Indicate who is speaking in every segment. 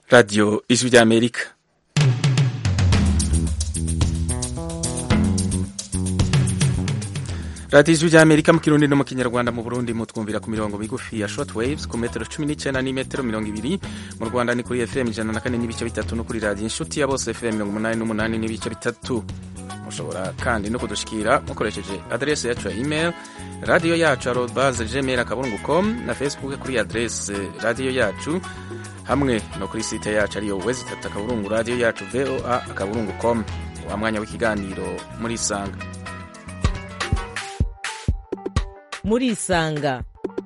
Speaker 1: Radio Ijwi ry'Amerika. Radio Ijwi ry'Amerika mu Kirundi no mu Kinyarwanda. Mu Burundi mutwumvira ku mirongo migufi ya shortwaves ku metero 19 n'imetero 20. Mu Rwanda ni kuri FM 104 n'ibice bitatu no kuri radio Inshuti ya Bose FM 88 n'ibice bitatu. Mushobora kandi no kudushikira mukoresheje adresse yacu ya email radio yacu @gmail.com na Facebook kuri adresse radio yacu hamwe no kuri site yacu ariyo www.radio radio yacu voa.com. Wa mwanya w'ikiganiro muri Sanga.
Speaker 2: Muri Isanga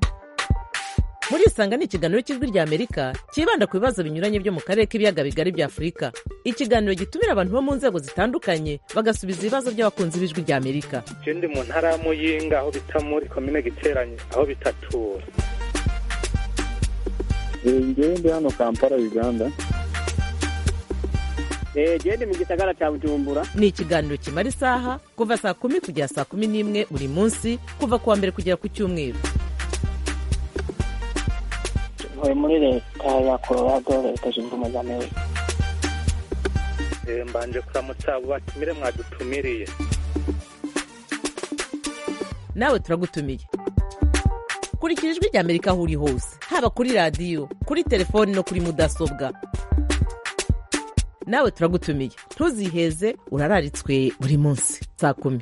Speaker 2: ni ikiganiro cy'Ijwi ry'Amerika kibanda ku bibazo binyuranye byo mu karere k'ibiyaga bigari bya Afurika. Ikiganiro gitumira abantu bo mu nzego zitandukanye bagasubiza ibibazo by'abakunzi b'Ijwi ry'Amerika.
Speaker 3: Ndi mu ntara ya Muyinga aho bita muri commune Giteranye aho bitatura.
Speaker 4: Ndi hano Kampala Uganda.
Speaker 5: Ndi mu gisagara cya Bujumbura.
Speaker 2: Ni ikiganiro kimara isaha kuva saa 10 kugera saa 11 buri munsi kuva kuwa mbere kugera ku cyumweru.
Speaker 5: Muri leta ya Colorado leta zunze ubumwe za Amerika.
Speaker 3: Mbanje kuramutsa abo batumire mwadutumiriye.
Speaker 2: Nawe turagutumiye. Kurikira Ijwi ry'Amerika aho uri hose, haba kuri radio, kuri telefoni no kuri mudasobwa. Nawe turagutumiye. Ntuziheze urararitswe buri munsi saa 10.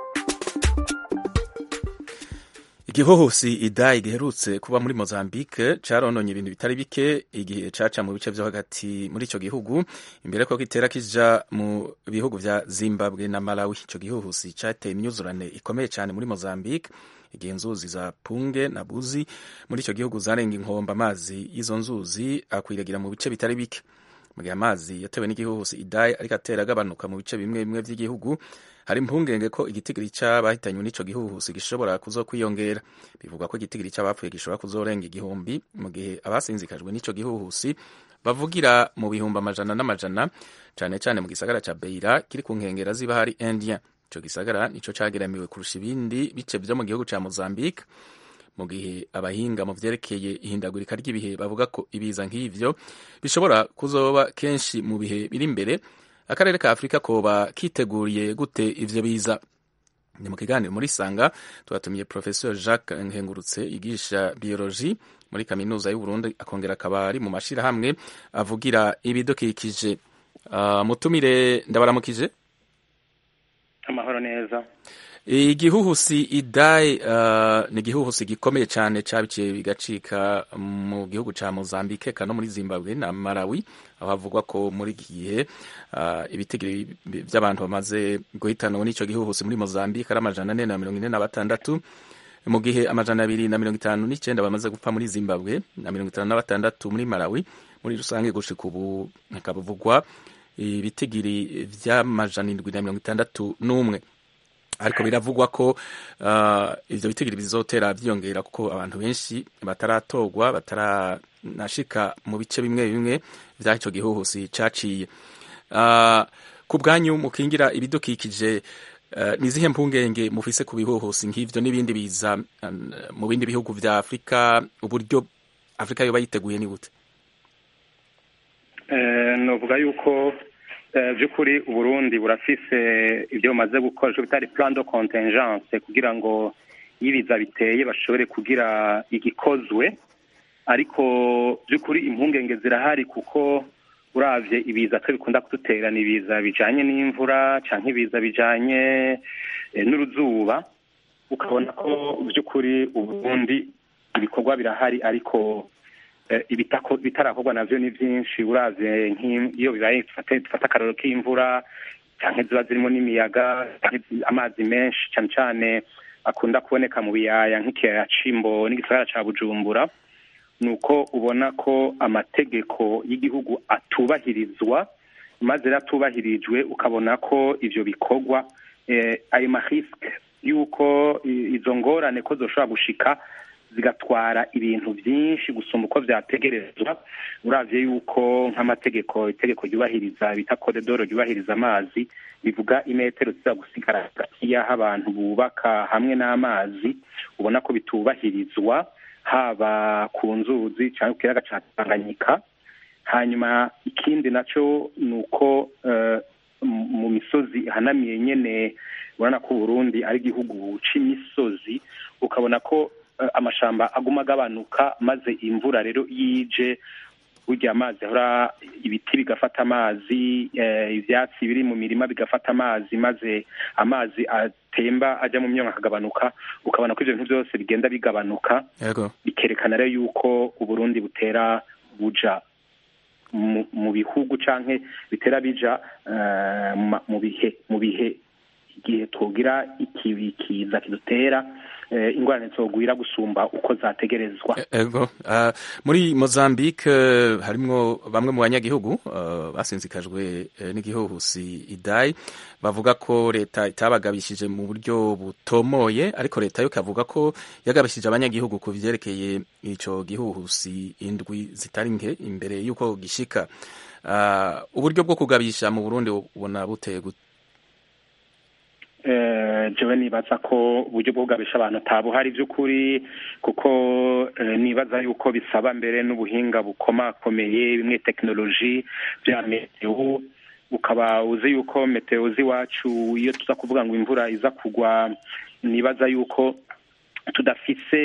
Speaker 1: Igihuhusi Idai giherutse kuba muri Mozambique carononye ibintu bitari bike igihe caca mu bice vyo hagati muri ico gihugu imbere ko gitera kija mu bihugu vya Zimbabwe na Malawi. Ico gihuhusi cateye imyuzurane ikomeye cyane muri Mozambique igihe inzuzi za Punge na Buzi muri ico gihugu zarenga inkomba. Amazi y'izo nzuzi akwiragira mu bice bitari bike. Mu gihe amazi yatewe n'igihuhusi Idai ariko atera agabanuka mu bice bimwe bimwe vy'igihugu, hari impungenge ko igitigiri c'abahitanywe n'ico gihuhusi gishobora kuzokwiyongera. Bivugwa ko igitigiri c'abapfuye gishobora kuzorenga igihumbi, mu gihe abasinzikajwe n'ico gihuhusi bavugira mu bihumbi amajana n'amajana, cane cane mu gisagara ca Beira kiri ku nkengera z'ibahari India. Ico gisagara nico cageramiwe kurusha ibindi bice vyo mu gihugu ca Mozambique, mu gihe abahinga mu vyerekeye ihindagurika ry'ibihe bavuga ko ibiza nk'ivyo bishobora kuzoba kenshi mu bihe biri imbere. Akarere ka Afrika koba kiteguriye gute ivyo biza? Ni mu kiganiro muri Sanga twatumiye Professeur Jacques Nkengurutse yigisha biologie muri kaminuza y'u Burundi akongera akaba ari mu mashirahamwe avugira ibidukikije. Mutumire ndabaramukije.
Speaker 3: Amahoro neza.
Speaker 1: Igihuhusi Idai ni igihuhusi gikomeye cyane cabiciye bigacika mu gihugu ca Mozambique kano muri Zimbabwe na Malawi, aho havugwa ko muri gihe ibitigiri by'abantu bamaze guhitanwa n'ico gihuhusi muri Mozambique ari 446, mu gihe 259 bamaze gupfa muri Zimbabwe na 56 muri Malawi. Muri rusange gushika ubu hakabuvugwa ibitigiri vy'761, ariko biravugwa ko ivyo bitigiri bizotera vyiyongera kuko abantu benshi bataratorwa bataranashika mu bice bimwe bimwe vy'ico gihuhusi caciye. Ku bwanyu mukingira ibidukikije, nizihe mpungenge mufise ku bihuhusi nk'ivyo n'ibindi biza mu bindi bihugu vya Afrika? Uburyo Afrika yoba yiteguye ni gute?
Speaker 3: Novuga yuko by'ukuri Uburundi burafise ibyo bumaze gukora bitari plan de contingence kugira ngo ibiza biteye bashobore kugira igikozwe, ariko by'ukuri impungenge zirahari kuko uravye ibiza twe bikunda kudutera ibiza bijanye n'imvura canke ibiza bijanye n'uruzuba, ukabona ko by'ukuri Uburundi ibikorwa birahari ariko bitarakorwa navyo ni vyinshi. Uravye nk'iyo bibaye dufata akararo k'imvura canke ziba zirimo n'imiyaga, amazi menshi cane cane akunda kuboneka mu biyaya nk'ikiyaya Cimbo n'igisagara ca Bujumbura, nuko ubona ko amategeko y'igihugu atubahirizwa, maze ratubahirijwe ukabona ko ivyo bikorwa ayo mahriske yuko izo ngorane ko zoshobora gushika zigatwara ibintu byinshi gusumba uko vyategerezwa. Uravye yuko nk'amategeko itegeko ryubahiriza bita koridoro ryubahiriza amazi bivuga imetero ziza gusigara hagati y'aho abantu bubaka hamwe n'amazi, ubona ko bitubahirizwa haba ku nzuzi cyangwa ku kiyaga ca Tanganyika, hanyuma ikindi naco nuko mu misozi ihanamiye nyene urabona ko Burundi ari igihugu c'imisozi, ukabona ko amashamba aguma agabanuka, maze imvura rero yije burya amazi ahora, ibiti bigafata amazi, ivyatsi biri mu mirima bigafata amazi, maze amazi atemba aja mu myonga akagabanuka, ukabona ko ivyo bintu byose bigenda bigabanuka, bikerekana rero yuko Uburundi butera buja mu bihugu canke bitera bija mu bihe igihe twogira ikiza kidutera ingorane zogwira gusumba uko zategerezwa.
Speaker 1: Ego muri Mozambique harimwo bamwe mu banyagihugu basinzikajwe n'igihuhusi Idai, bavuga ko leta itabagabishije mu buryo butomoye, ariko leta yo kavuga ko yagabishije abanyagihugu ku vyerekeye ico gihuhusi indwi zitari nke imbere yuko gishika. Uburyo bwo kugabisha mu Burundi ubona buteye gute?
Speaker 3: Jewe nibaza ko uburyo bwo kugabisha abantu tabuhari vy'ukuri, kuko nibaza yuko bisaba mbere n'ubuhinga bukomakomeye, bimwe teknoloji vya meteo, ukaba uzi yuko meteo z'iwacu iyo tuza kuvuga ngo imvura iza kugwa, nibaza yuko tudafise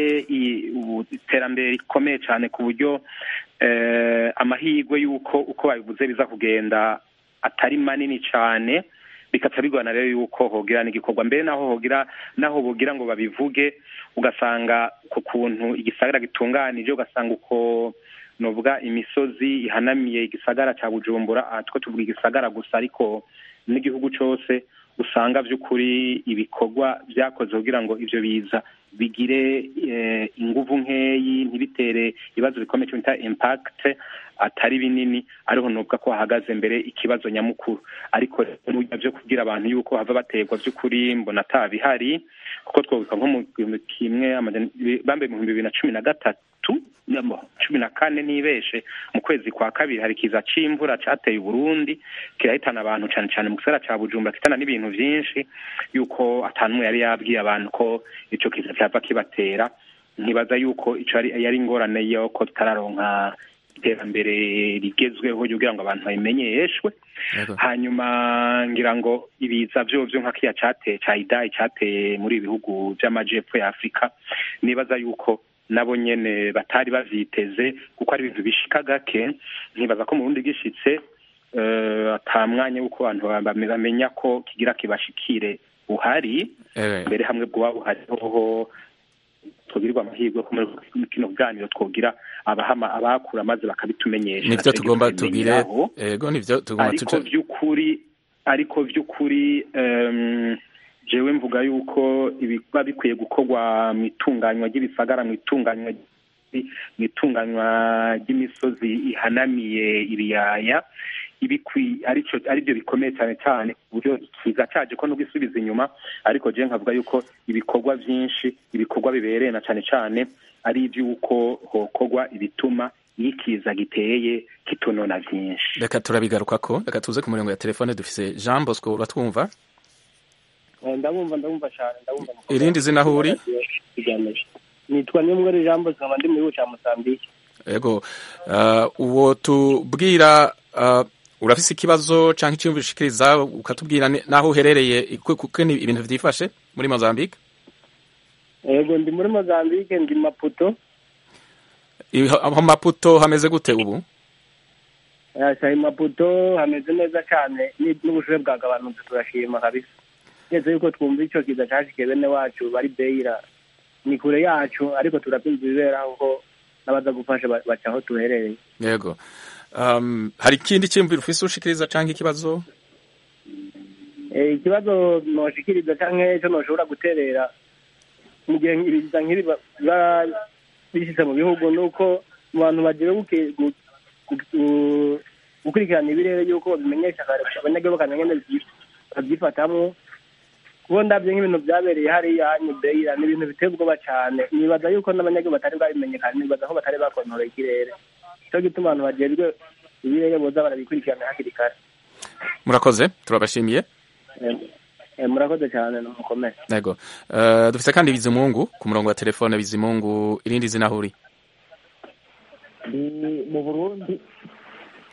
Speaker 3: iterambere rikomeye cyane ku buryo amahirwe yuko uko babivuze biza kugenda atari manini cyane, bikaca bigwana rero yuko hogira n'igikorwa mbere naho bogira ngo babivuge, ugasanga ku kuntu igisagara gitunganije, ugasanga uko novuga imisozi ihanamiye igisagara ca Bujumbura, atwo tuvuga igisagara gusa ariko n'igihugu cose, usanga vy'ukuri ibikorwa vyakoze kugira ngo ivyo biza bigire inguvu nkeyi, ntibitere ibibazo bikomeye cyo bita impact atari binini, ariho nubwo ko hahagaze mbere ikibazo nyamukuru. Ariko n'uburyo byo kugira abantu yuko hava bategwa vy'ukuri mbona atabihari, kuko twobuka nko mu kimwe bambe mu 2013 14 nibeshe mu kwezi kwa kabiri hari kiza c'imvura cateye Burundi, kirahitana abantu cyane cyane mu gisagara ca Bujumbura, kitana n'ibintu vyinshi, yuko atanumwe yari yabwiye abantu ko ico kiza cyava kibatera. Nkibaza yuko ico yari ingorane yo ko tutararonka iterambere rigezweho kugira ngo abantu bayimenyeshwe. Hanyuma ngira ngo ibiza vyo nka kiya cateye ca Idai cateye muri ibihugu vy'amajepfo ya Afrika, nibaza yuko nabo nyene batari bavyiteze, kuko ari ibintu bishika gake. Ntibaza ko mu Burundi gishitse atamwanya uko abantu bamenya ko kigira kibashikire uhari, mbere hamwe bwo buhariho twogirirwa amahirwe ko muri kino ganiro twogira abakura maze bakabitumenyesha.
Speaker 1: Nivyo tugomba tugire, ego nivyo tugomba
Speaker 3: ariko vy'ukuri jewe mvuga yuko ibiba bikwiye gukorwa mu itunganywa ry'ibisagara, mu itunganywa ry'imisozi ihanamiye ibiyaya, aribyo bikomeye cyane cyane ku buryo ikiza caje ko n'ugisubiza inyuma. Ariko je nkavuga yuko ibikorwa vyinshi, ibikorwa bibereye na cyane cyane ari ivy'uko hokorwa ibituma ikiza giteye kitonona vyinshi.
Speaker 1: Reka turabigarukako, reka tuze ku murongo ya telefone. Dufise Jean Bosco, uratwumva?
Speaker 5: Ndabumva cyane, ndabumva.
Speaker 1: Irindi zina aho uri?
Speaker 5: Nitwa Nyamwari Jean Bosco, nkaba ndi mu gihugu ca Mozambique.
Speaker 1: Ego, uwo tubwira urafise ikibazo canke icyo ushikiriza ukatubwira naho uherereye, kuko ni ibintu vyifashe muri Mozambique?
Speaker 5: Ego, ndi muri Mozambique, ndi Maputo.
Speaker 1: Aho Maputo hameze gute ubu?
Speaker 5: Maputo hameze neza cyane, n'ubushuhe bwagabanutse, turashima kabisa. Neze yuko twumva ico kiza cashike bene wacu bari Beira, ni kure yacu, ariko turabyumva ibibera ngo nabaza gufasha baca aho tuherereye.
Speaker 1: Yego. Hari ikindi cyumvira ufise ushikiriza canke ikibazo?
Speaker 5: Ikibazo noshikiriza canke cyo noshobora guterera mu gihe nk'ibiza nk'ibi bishitse mu bihugu, nuko mu bantu bagira gukurikirana ibirere yuko babimenyesha kare, abanyagihugu bakamenya babyifatamwo. Kuko ndabye nk'ibintu byabereye hariya hanyu Beira ni ibintu biteye ubwoba cyane. Nibaza yuko n'abanyagihugu batari babimenyekana, nibaza ko batari bakontorora ikirere, cyo gituma abantu bagejwe ibirere boza barabikurikirana hakiri kare.
Speaker 1: Murakoze, turabashimiye.
Speaker 5: Murakoze cyane, mukomere.
Speaker 1: Yego. Dufite kandi Bizimungu ku murongo wa telefone. Bizimungu, irindi zina aho uri?
Speaker 6: Mu Burundi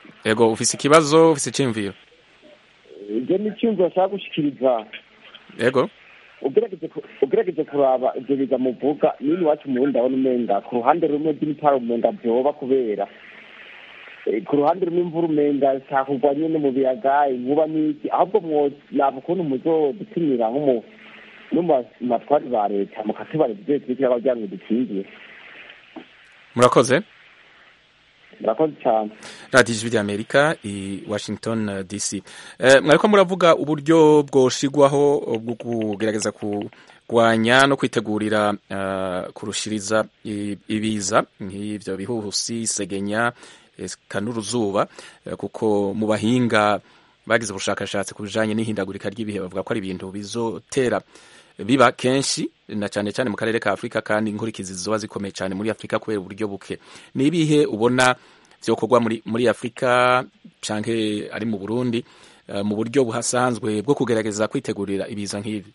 Speaker 1: Ego ufise ikibazo ufise iciyumviro?
Speaker 6: ibyo ni icyumviro bashaka gushikiriza.
Speaker 1: Ego
Speaker 6: ugerageje kuraba ibyo biga muvuga nini wacu mu Burundi abona umenga ku ruhande rumwe rw'imitaro umenga byoba kubera ku ruhande rumwe imvura umenga sakugwa nyene mu biyaga inkuba n'iki ahubwo mwaba ukuntu muzodutumira nko mu matwari ba leta mukatubara ibyo twikira abajyanwe dukingiye.
Speaker 1: murakoze
Speaker 6: cyane.
Speaker 1: radiyo ijwi ry'Amerika i Washington DC. Mwariko muravuga uburyo bwoshigwaho bwo kugerageza kurwanya no kwitegurira kurushiriza ibiza nk'ivyo bihuhusi segenya n'uruzuba, kuko mu bahinga bagize ubushakashatsi ku bijanye n'ihindagurika ry'ibihe bavuga ko ari ibintu bizotera biba kenshi na cyane cyane mu karere ka Afrika, kandi inkurikizi zizoba zikomeye cyane muri Afrika kubera uburyo buke. Ni ibihe ubona vyokorwa muri Afrika canke ari mu Burundi mu buryo buhasanzwe bwo kugerageza kwitegurira ibiza nk'ibi?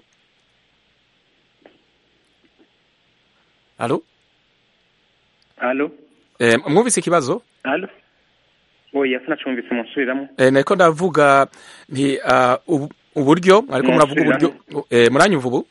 Speaker 1: Allo? Mwumvise ikibazo?
Speaker 3: Allo? Oya sinacumvise munsubiramo.
Speaker 1: Nariko ndavuga nti uburyo ariko muravuga uburyo muranyumva ubu?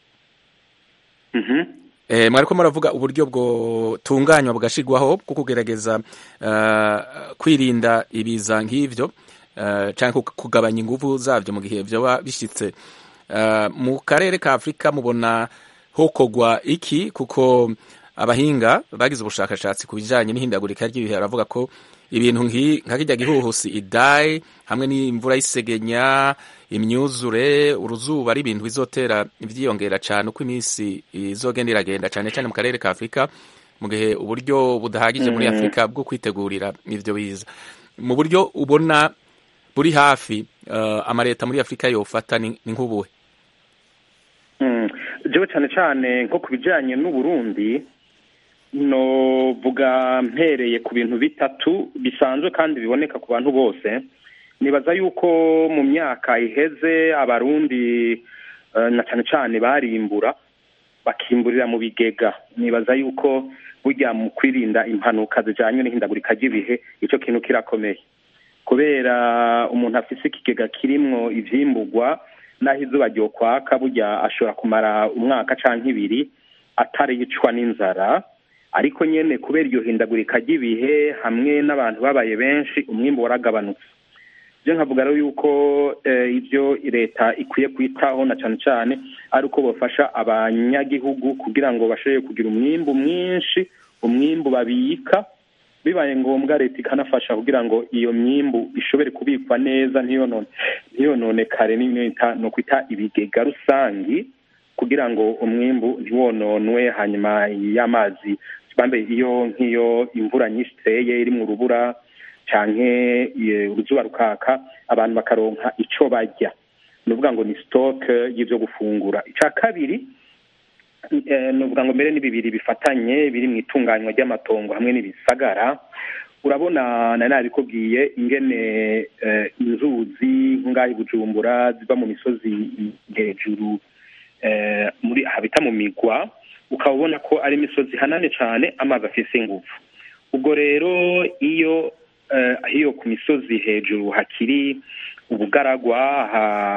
Speaker 1: Mwariko muravuga uburyo bwo tunganywa bugashirwaho bwo kugerageza kwirinda ibiza nk'ivyo canke kugabanya inguvu zavyo mu gihe vyoba bishitse mu karere ka Afrika. Mubona hokogwa iki? Kuko abahinga bagize ubushakashatsi ku bijanye n'ihindagurika ry'ibihe baravuga ko ibintu nka kirya gihuhusi Idai hamwe n'imvura y'isegenya, imyuzure, uruzuba ari ibintu bizotera ivyiyongera cyane uko iminsi izogenda iragenda, cyane cyane mu karere ka Afrika, mu gihe uburyo budahagije muri Afrika bwo kwitegurira ivyo biza. Mu buryo ubona buri hafi amareta muri Afrika yofata ni nk'ubuhe?
Speaker 3: Jewe cyane cyane nko ku bijanye n'Uburundi no vuga mpereye ku bintu bitatu bisanzwe kandi biboneka ku bantu bose. Nibaza yuko mu myaka iheze abarundi na cyane cyane barimbura bakimburira mu bigega. Nibaza yuko burya mu kwirinda impanuka zijanye n'ihindagurika ry'ibihe ico kintu kirakomeye, kubera umuntu afise ikigega kirimwo ivyimburwa naho izuba ryokwaka burya ashobora kumara umwaka canke ibiri ataricwa n'inzara. Ariko nyene kubera iryo hindagurika ry'ibihe hamwe n'abantu babaye benshi umwimbu waragabanutse. Je nkavuga rero yuko ivyo leta ikwiye kwitaho na cyane cyane ari uko bafasha abanyagihugu kugira ngo bashobore kugira umwimbu mwinshi, umwimbu babika, bibaye ngombwa leta ikanafasha kugira ngo iyo myimbu ishobore kubikwa neza ntiyononekare, no kwita ibigega rusangi kugira ngo umwimbu ntiwononwe. Hanyuma y'amazi bambe nk'iyo imvura nyinshi iteye iri mu rubura canke uruzuba rukaka, abantu bakaronka ico barya, nuvuga ngo ni stock y'ivyo gufungura. Ica kabiri nuvuga ngo mbere ni bibiri bifatanye biri mu itunganywa ry'amatongo hamwe n'ibisagara. Urabona nabikubwiye ingene inzuzi ngaho Bujumbura ziva mu misozi hejuru muri habita mu migwa, ukabona ko ari imisozi hanane cyane amazi afise ingufu. Ubwo rero iyo ku misozi hejuru hakiri ubugaragwa,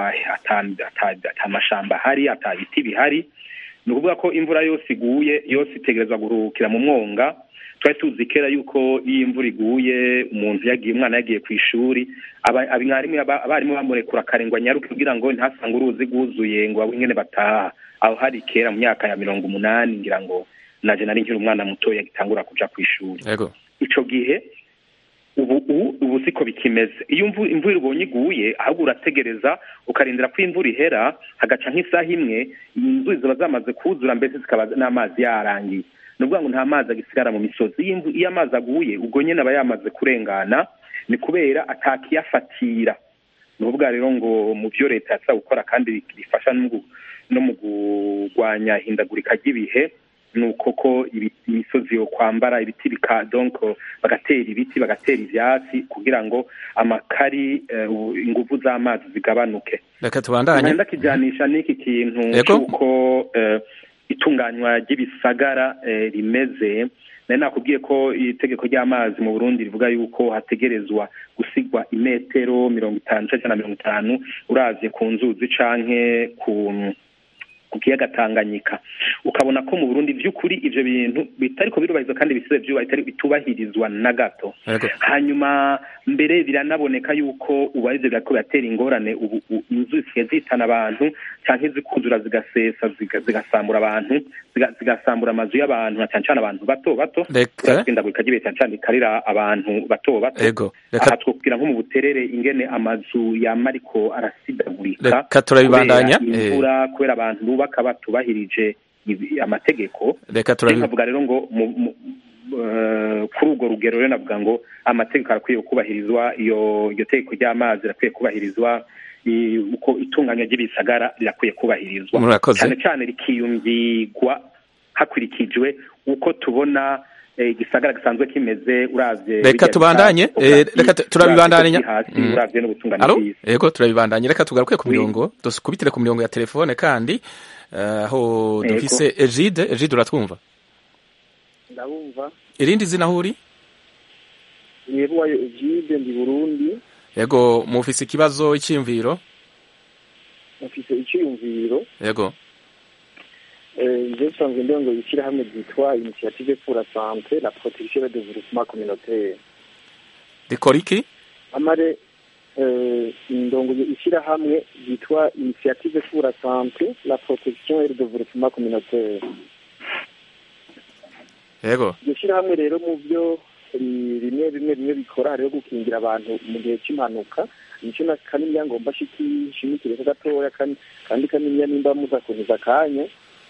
Speaker 3: atamashamba hari, atabiti bihari, ni ukuvuga ko imvura yose iguye yose itegerezwa guruhukira mu mwonga. Twari tuzi kera yuko iyo imvura iguye umwana yagiye ku ishuri, abarimu bamurekura akarengwa nyaruke kugira ngo ntasange uruzi rwuzuye ngo ingene bataha. Aho hari kera mu myaka ya 80 ngira ngo naje nari nkiri umwana mutoya gitangura kuja ku ishuri. Ico gihe ubu siko bikimeze. Iyo imvura ubonye iguye ahubwo urategereza ukarindira ko imvura ihera, hagaca nk'isaha imwe inzuzi ziba zamaze kuzura, mbese zikaba n'amazi yarangiye. Nuvuga ngo nta mazi agisigara mu misozi. Iyo amazi aguye ubwo nyene aba yamaze kurengana, ni kubera atakiyafatira. Nuvuga rero ngo mu byo leta yatsa gukora kandi bifasha no mu kugwanya hindagurika ry'ibihe, nuko ko imisozi yo kwambara ibiti donc bagatera ibiti, bagatera ivyatsi kugira ngo amakari inguvu z'amazi zigabanuke.
Speaker 1: Reka tubandanye
Speaker 3: ndakijanisha n'iki kintu cyuko itunganywa ry'ibisagara rimeze. nari nakubwiye ko itegeko ry'amazi mu Burundi rivuga yuko hategerezwa gusigwa imetero 50 canke na 50 uravye ku nzuzi canke ku kiyaga Tanganyika. Ukabona ko mu Burundi vy'ukuri ivyo bintu bitariko birubahirizwa kandi bitubahirizwa na gato. Hanyuma mbere biranaboneka yuko ubarize birako batera ingorane inzuzi zitana abantu canke zikuzura zigasesa zigasambura abantu zigasambura amazu y'abantu cyane abantu bato tugenda gukagibe cyane karira abantu bato aha twokubwira nko mu Buterere ingene amazu yamariko arasidagurika
Speaker 1: turabibandanya
Speaker 3: imvura kubera abantu bubaka batubahirije amategeko. Tukavuga rero ngo kuri urwo rugero rero navuga ngo amategeko arakwiye kubahirizwa, iyo tegeko ry'amazi rakwiye kubahirizwa, uko itunganya ry'ibisagara rirakwiye kubahirizwa cyane cyane rikiyumvigwa hakurikijwe uko tubona igisagara gisanzwe kimeze uravye.
Speaker 1: Reka tubandanye turabibandanya
Speaker 3: uravye n'ubutungane.
Speaker 1: Yego turabibandanye, reka tugaruke ku mirongo dusukubitire ku mirongo ya telefone kandi aho dufise Egide uratwumva?
Speaker 4: Ndabumva.
Speaker 1: Irindi zina huri?
Speaker 4: Yebuwayo Egide ndi Burundi.
Speaker 1: Yego mufise ikibazo icyumviro?
Speaker 4: Mufise icyumviro.
Speaker 1: Yego.
Speaker 4: Je sanzwe ndongo yishira hamwe byitwa Initiative pour la santé, la protection et le développement communautaire.
Speaker 1: Dikoriki?
Speaker 4: Amare ndongo yishira hamwe byitwa Initiative pour la santé, la protection et le développement communautaire.
Speaker 1: Yego.
Speaker 4: Yishira hamwe rero mu byo bimwe bikora rero gukingira abantu mu gihe cy'impanuka. Nicyo nakanimya ngomba shimikire gatoya kandi kanimya nimba muzakuniza kanya.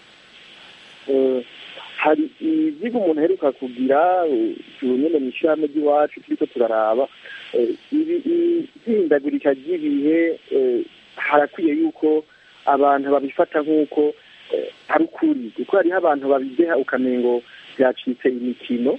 Speaker 4: Hari iziga umuntu aheruka kugira nyine mu ishyirahamwe ry'iwacu turiko turaraba ihindagurika ry'ibihe, harakwiye yuko abantu babifata nk'uko ari ukuri, kuko hariho abantu babideha ukamengo byacitse imikino,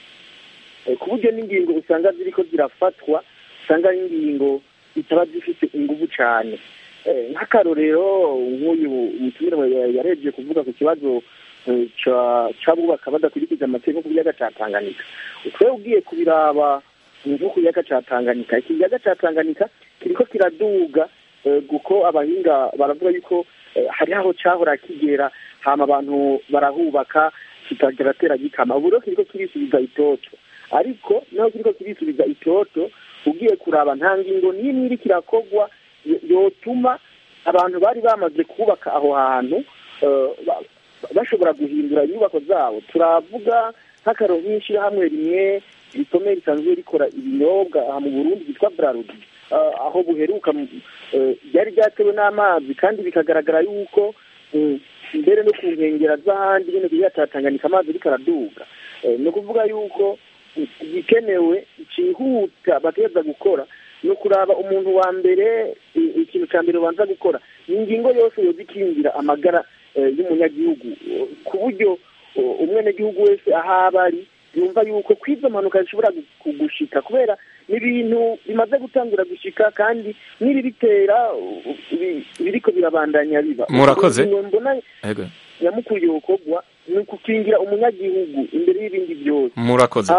Speaker 4: ku buryo n'ingingo usanga ziriko zirafatwa usanga ari ingingo itaba zifite inguvu cyane. Nk'akarorero nk'uyu umutumire yarebye kuvuga ku kibazo cy'abubaka badakurikije amategeko ku kiyaga cya Tanganyika. Utwe ugiye kubiraba nko ku kiyaga cya Tanganyika, iki kiyaga cya Tanganyika kiriko kiraduga kuko abahinga baravuga yuko hari aho cyahora kigera hama abantu barahubaka kikageratera gikama. Ubu rero kiriko kirisubiza itoto, ariko naho kiriko kirisubiza itoto ugiye kuraba nta ngingo n'imwe iri kirakogwa yotuma abantu bari bamaze kubaka aho hantu bashobora guhindura inyubako zabo. Turavuga nk'akaro nk'ishyirahamwe rimwe rikomeye risanzwe rikora ibinyobwa aha mu Burundi ryitwa Braludi, aho buheruka byari byatewe n'amazi kandi bikagaragara yuko mbere no ku nkengera z'ahandi bino byatatanganyika amazi ariko araduga. Ni ukuvuga yuko igikenewe cyihuta bategeza gukora no kuraba umuntu wa mbere, ikintu cya mbere banza gukora ingingo yose yozikingira amagara y'umunyagihugu, ku buryo umwenegihugu wese ahaba ari yumva yuko kwizo mpanuka zishobora kugushika, kubera n'ibintu bimaze gutangura gushika kandi n'ibitera biriko birabandanya biba.
Speaker 1: Murakoze.
Speaker 4: Yego. Nyamukuru yokogwa ni kukingira umunyagihugu imbere y'ibindi byose.
Speaker 1: Murakoze.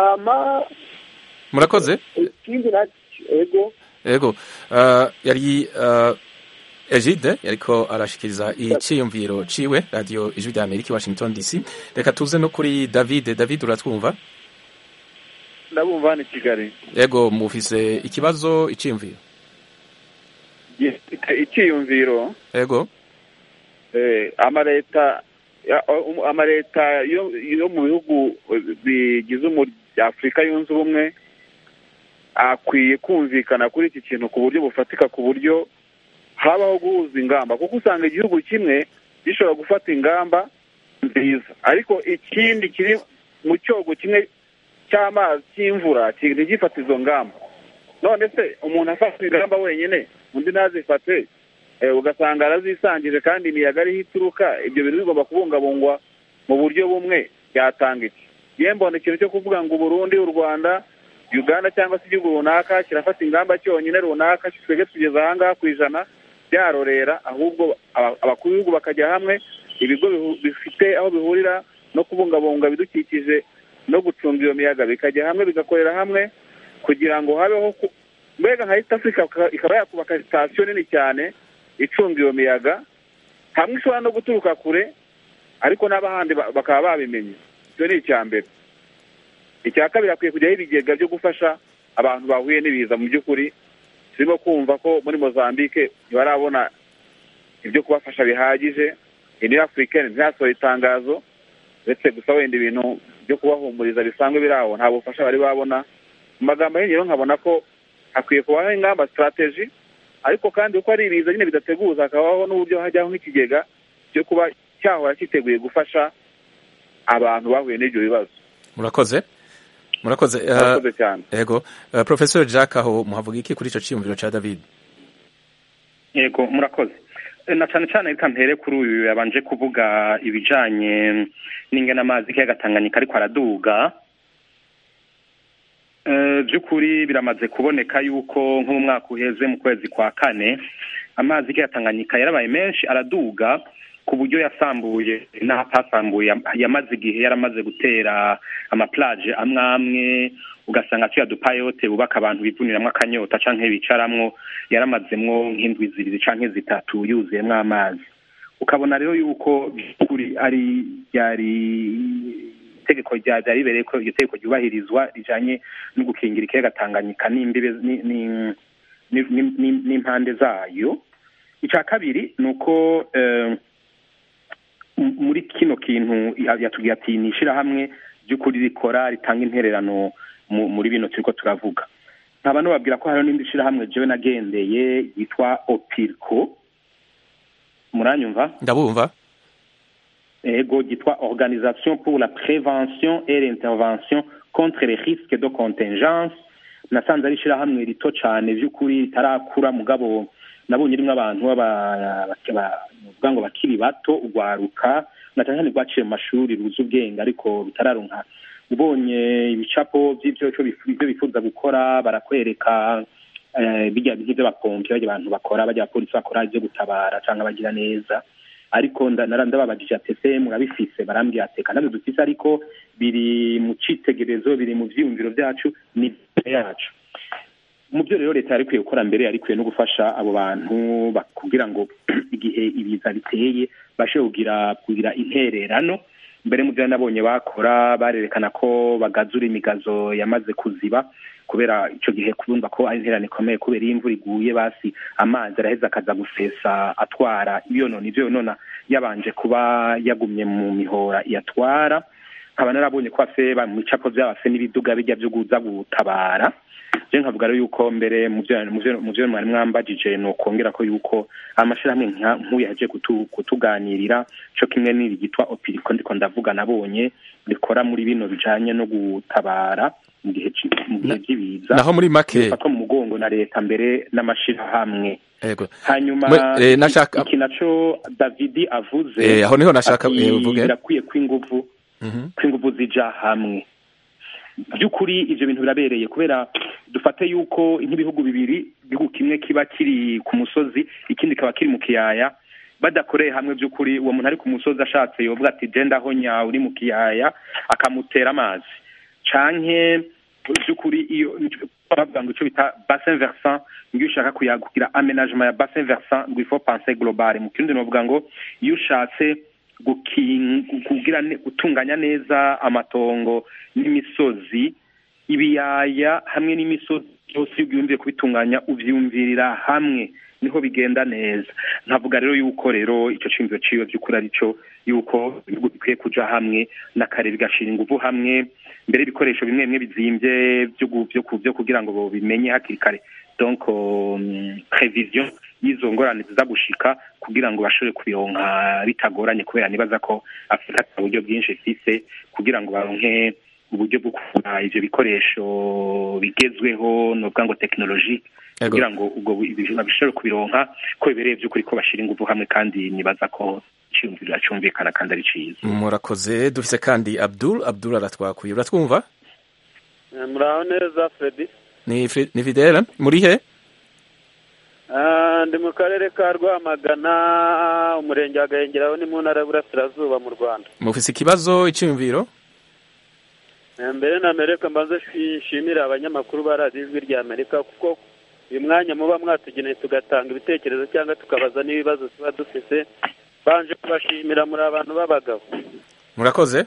Speaker 1: Murakoze.
Speaker 4: Ikindi
Speaker 1: Yego. Yari Egide yariko arashikiriza iciyumviro ciwe radio Ijwi ry'Amerika Washington DC. Reka tuze no kuri David uratwumva?
Speaker 7: Ndabumva ni Kigali.
Speaker 1: Yego mufise ikibazo iciyumviro?
Speaker 7: Iciyumviro.
Speaker 1: Yego.
Speaker 7: Amareta yo mu bihugu bigize Afurika yunze ubumwe akwiye kumvikana kuri iki kintu ku buryo bufatika, ku buryo habaho guhuza ingamba, kuko usanga igihugu kimwe gishobora gufata ingamba nziza ariko ikindi kiri mu cyogo kimwe cy'amazi cy'imvura ntigifata izo ngamba. None se umuntu afata ingamba wenyine undi ntazifate, ugasanga arazisangije kandi imiyaga ariho ituruka. Ibyo bintu bigomba kubungabungwa mu buryo bumwe. Byatanga iki? Mbona ikintu cyo kuvuga ngo Burundi, u Rwanda, Uganda cyangwa se igihugu runaka kirafata ingamba cyonyine runaka twebwe tugeze ahangaha ku ijana byarorera, ahubwo abakuru b'ibihugu bakajya hamwe, ibigo bifite aho bihurira no kubungabunga bidukikije no gucunga iyo miyaga bikajya hamwe bigakorera hamwe kugira ngo habeho mbega nka East Africa ikaba yakubaka sitasiyo nini cyane icunga iyo miyaga hamwe ishobora no guturuka kure ariko n'abahandi bakaba babimenye. Icyo ni icya mbere. Icya kabiri akwiye kujyaho ibigega byo gufasha abantu bahuye n'ibiza. Mu by'ukuri turimo kumva ko muri Mozambique ntibarabona ibyo kubafasha bihagije. Union Africaine ntiyasohoye itangazo uretse gusa wenda ibintu byo kubahumuriza bisanzwe biraho nta bufasha bari babona. Mu magambo y'ingiro nkabona ko hakwiye kubaho ingamba strategy, ariko kandi uko ari ibiza nyine bidateguza hakabaho n'uburyo hajyaho nk'ikigega cyo kuba cyahora kiteguye gufasha abantu bahuye n'ibyo bibazo.
Speaker 1: Murakoze cyane. Yego, Professor Jack aho muhavuga iki kuri ico cyiyumviro ca David?
Speaker 3: Yego, murakoze. Na cyane cyane reka mpere kuri uyu yabanje kuvuga ibijanye n'ingena amazi y'Agatanganyika ariko araduga. By'ukuri biramaze kuboneka yuko nko mu mwaka uheze mu kwezi kwa kane amazi y'Agatanganyika yarabaye menshi araduga ku buryo yasambuye n'atasambuye yamaze igihe yaramaze gutera amaplage amwe ugasanga tuya dupayote bubaka abantu bivuniramwe akanyota canke bicaramwo yaramazemwo nk'indwi zibiri canke zitatu yuzuyemwo amazi. Ukabona rero yuko kuri ari itegeko ryaribereye ko iryo tegeko ryubahirizwa rijanye no gukingira ikiyaga Tanganyika n'imbibe n'impande zayo. Icya kabiri nuko muri kino kintu yatubwiye ati nishira hamwe by'ukuri rikora ritanga intererano muri bino turiko turavuga. Nkaba no babwira ko hari n'indi shira hamwe jewe nagendeye yitwa Opirco. Muranyumva?
Speaker 1: Ndabumva.
Speaker 3: Ego yitwa Organisation pour la prévention et l'intervention contre les risques de contingence. Nasanze ari shira hamwe rito cyane by'ukuri tarakura mugabo nabonye rimwe abantu bavuga ngo bakiri bato ugwaruka natanye rwaciye mu mashuri ruzi ubwenge ariko bitararonka. Ubonye ibicapo by'ibyo bifuza gukora barakwereka bijya nk'ibyo bapompe bajya abantu bakora bajya polisi bakora ibyo gutabara cyangwa bagira neza. Ariko ndababajije atese murabifise barambye ateka nabyo dufise ariko biri mu citegerezo biri mu vyumviro byacu ni yacu. Mu byo rero leta yarikwiye gukora mbere yarikwiye no gufasha abo bantu kugira ngo igihe ibiza biteye bashe kugira intererano. Mbere mu byo nabonye bakora barerekana ko bagazura imigazo yamaze kuziba kubera ico gihe kubumva ko ari intererano ikomeye kubera imvura iguye basi amazi araheza akaza gusesa atwara ibyo nona yabanje kuba yagumye mu mihora yatwara. Nkaba narabonye ko afeba mu capo by'abase n'ibiduga bijya byo guza gutabara. Je nkavuga rero yuko mbere mu byo mwari mwambajije no kongera ko yuko amashirahamwe nk'uyu yaje kutuganirira cyo kimwe n'irigitwa Opirco ndiko ndavuga nabonye rikora muri bino bijanye no gutabara mu gihe cy'ibiza
Speaker 1: naho muri make
Speaker 3: ko mu mugongo na leta mbere n'amashirahamwe.
Speaker 1: Yego,
Speaker 3: hanyuma
Speaker 1: nashaka
Speaker 3: iki naco David avuze
Speaker 1: aho niho nashaka uvuge
Speaker 3: birakwiye kw'inguvu zija hamwe. By'ukuri ivyo bintu birabereye kubera dufate yuko nk'ibihugu bibiri bihugu kimwe kiba kiri ku musozi ikindi kaba kiri mu kiyaya badakoreye hamwe. By'ukuri uwo muntu ari ku musozi ashatse yovuga ati je ndaho nya uri mu kiyaya akamutera amazi canke by'ukuri iyo bavuga ngo ico bita bassin versant ngiyo ushaka kugira aménagement ya bassin versant ngo il faut penser global. Mu kindi novuga ngo iyo ushatse gutunganya neza amatongo n'imisozi ibiyaya hamwe n'imisozi yose y'ubwiyumvire kubitunganya uvyumvirira hamwe niho bigenda neza. Nkavuga rero yuko rero ico cimviro ciwe by'ukuri arico yuko ibihugu bikwiye kuja hamwe n'akarere gashira inguvu hamwe mbere ibikoresho bimwe bizimvye byo kugira ngo bimenye hakiri kare. Donc prévision y'izo ngorane ziza gushika kugira ngo bashobore kubironka bitagoranye kubera nibaza ko Afrika uburyo bwinshi ifise kugira ngo baronke uburyo bwo kugura ivyo bikoresho bigezweho novuga ngo technologique kugira ngo ubwo bishobore kubironka ko bibereye by'ukuri ko bashira inguvu hamwe kandi nibaza ko cyumvira cyumvikana kandi ari ciza.
Speaker 1: Murakoze. Dufise kandi Abdul aratwakuye. Uratwumva?
Speaker 8: Muraho neza Freddy.
Speaker 1: Ni Fidela muri he?
Speaker 8: Ndi mu karere ka Rwamagana umurenge wa Gahengeraho ni mu ntara y'Uburasirazuba mu Rwanda.
Speaker 1: Mufise ikibazo iciyumviro?
Speaker 8: mbere na mbere reka mbanze nshimira abanyamakuru ba radiyo ijwi rya amerika kuko uyu mwanya muba mwatugeneye tugatanga ibitekerezo cyangwa tukabaza n'ibibazo tuba dufite banje kubashimira muri abantu b'abagabo.
Speaker 1: Murakoze.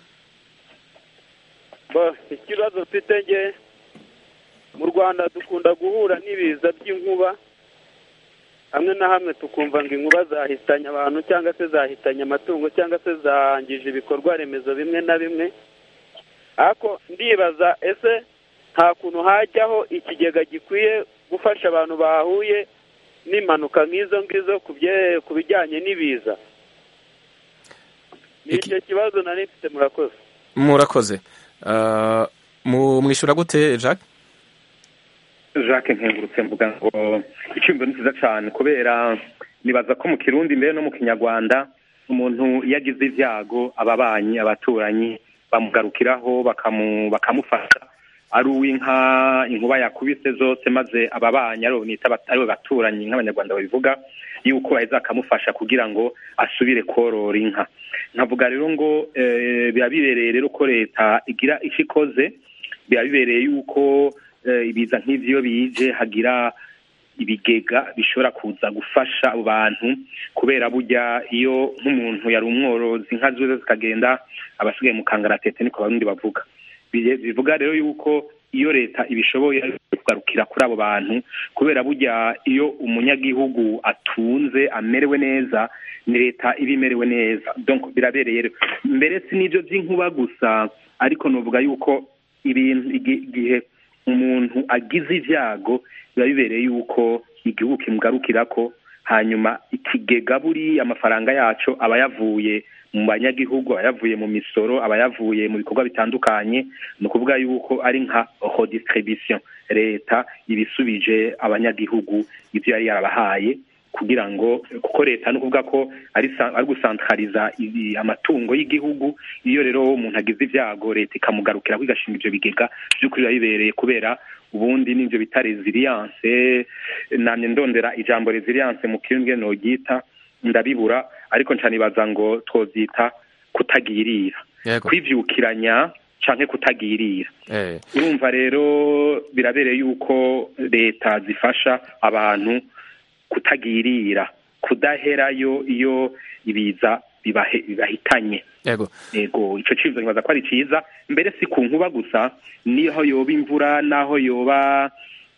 Speaker 8: Ikibazo mfite nge mu Rwanda dukunda guhura n'ibiza by'inkuba hamwe na hamwe tukumva ngo inkuba zahitanye abantu cyangwa se zahitanye amatungo cyangwa se zangije ibikorwa remezo bimwe na bimwe, ariko ndibaza ese nta kuntu hajyaho ikigega gikwiye gufasha abantu bahuye n'impanuka nk'izo ngizo ku bijyanye n'ibiza. Ni icyo kibazo nari mfite. Murakoze.
Speaker 1: Murakoze. Mwishura gute Jacques?
Speaker 3: Jacques nkengurutse mvuga ngo icyumba ni cyiza cyane kubera nibaza ko mu Kirundi mbere no mu Kinyarwanda umuntu yagize ibyago ababanyi abaturanyi bamugarukiraho bakamufasha ari uw'inka inkuba yakubise zose maze ababanyi aribo baturanyi nk'abanyarwanda babivuga yuko baheza akamufasha kugira ngo asubire korora inka. Nkavuga rero ngo biba bibereye rero ko leta igira icyo ikoze, biba bibereye yuko ibiza nk'ivyo bije hagira ibigega bishobora kuza gufasha abo bantu kubera burya iyo nk'umuntu yari umworozi inka ziwe zikagenda abasigaye mu kangaratete niko abarundi bavuga. Bivuga rero yuko iyo leta ibishoboye kugarukira kuri abo bantu kubera burya iyo umunyagihugu atunze amerewe neza ni leta ibimerewe neza. Donc birabereye mbere si n'ivyo by'inkuba gusa, ariko novuga yuko ibintu igihe umuntu agize ibyago biba bibereye yuko igihugu kimugarukirako, hanyuma ikigega buri amafaranga yacu aba yavuye mu banyagihugu, aba yavuye mu misoro, aba yavuye mu bikorwa bitandukanye. Ni ukuvuga yuko ari nka redistribution, leta ibisubije abanyagihugu ibyo yari yarabahaye kugira ngo, kuko leta ni ukuvuga ko ari gusantraliza amatungo y'igihugu. Iyo rero umuntu agize ibyago leta ikamugarukira kwigashinga ibyo bigega by'ukuri biba bibereye, kubera ubundi n'ibyo bita resilience. Namye ndondera ijambo resilience mu Kirundi no gita ndabibura, ariko ncanibaza ngo twovyita kutagirira, kwivyukiranya canke kutagirira. Urumva rero birabereye yuko leta zifasha abantu kutagirira, kudaherayo iyo ibiza bibahitanye. Yego ico cizo nkibaza ko ari ciza, mbere si ku nkuba gusa, niho yoba imvura naho yoba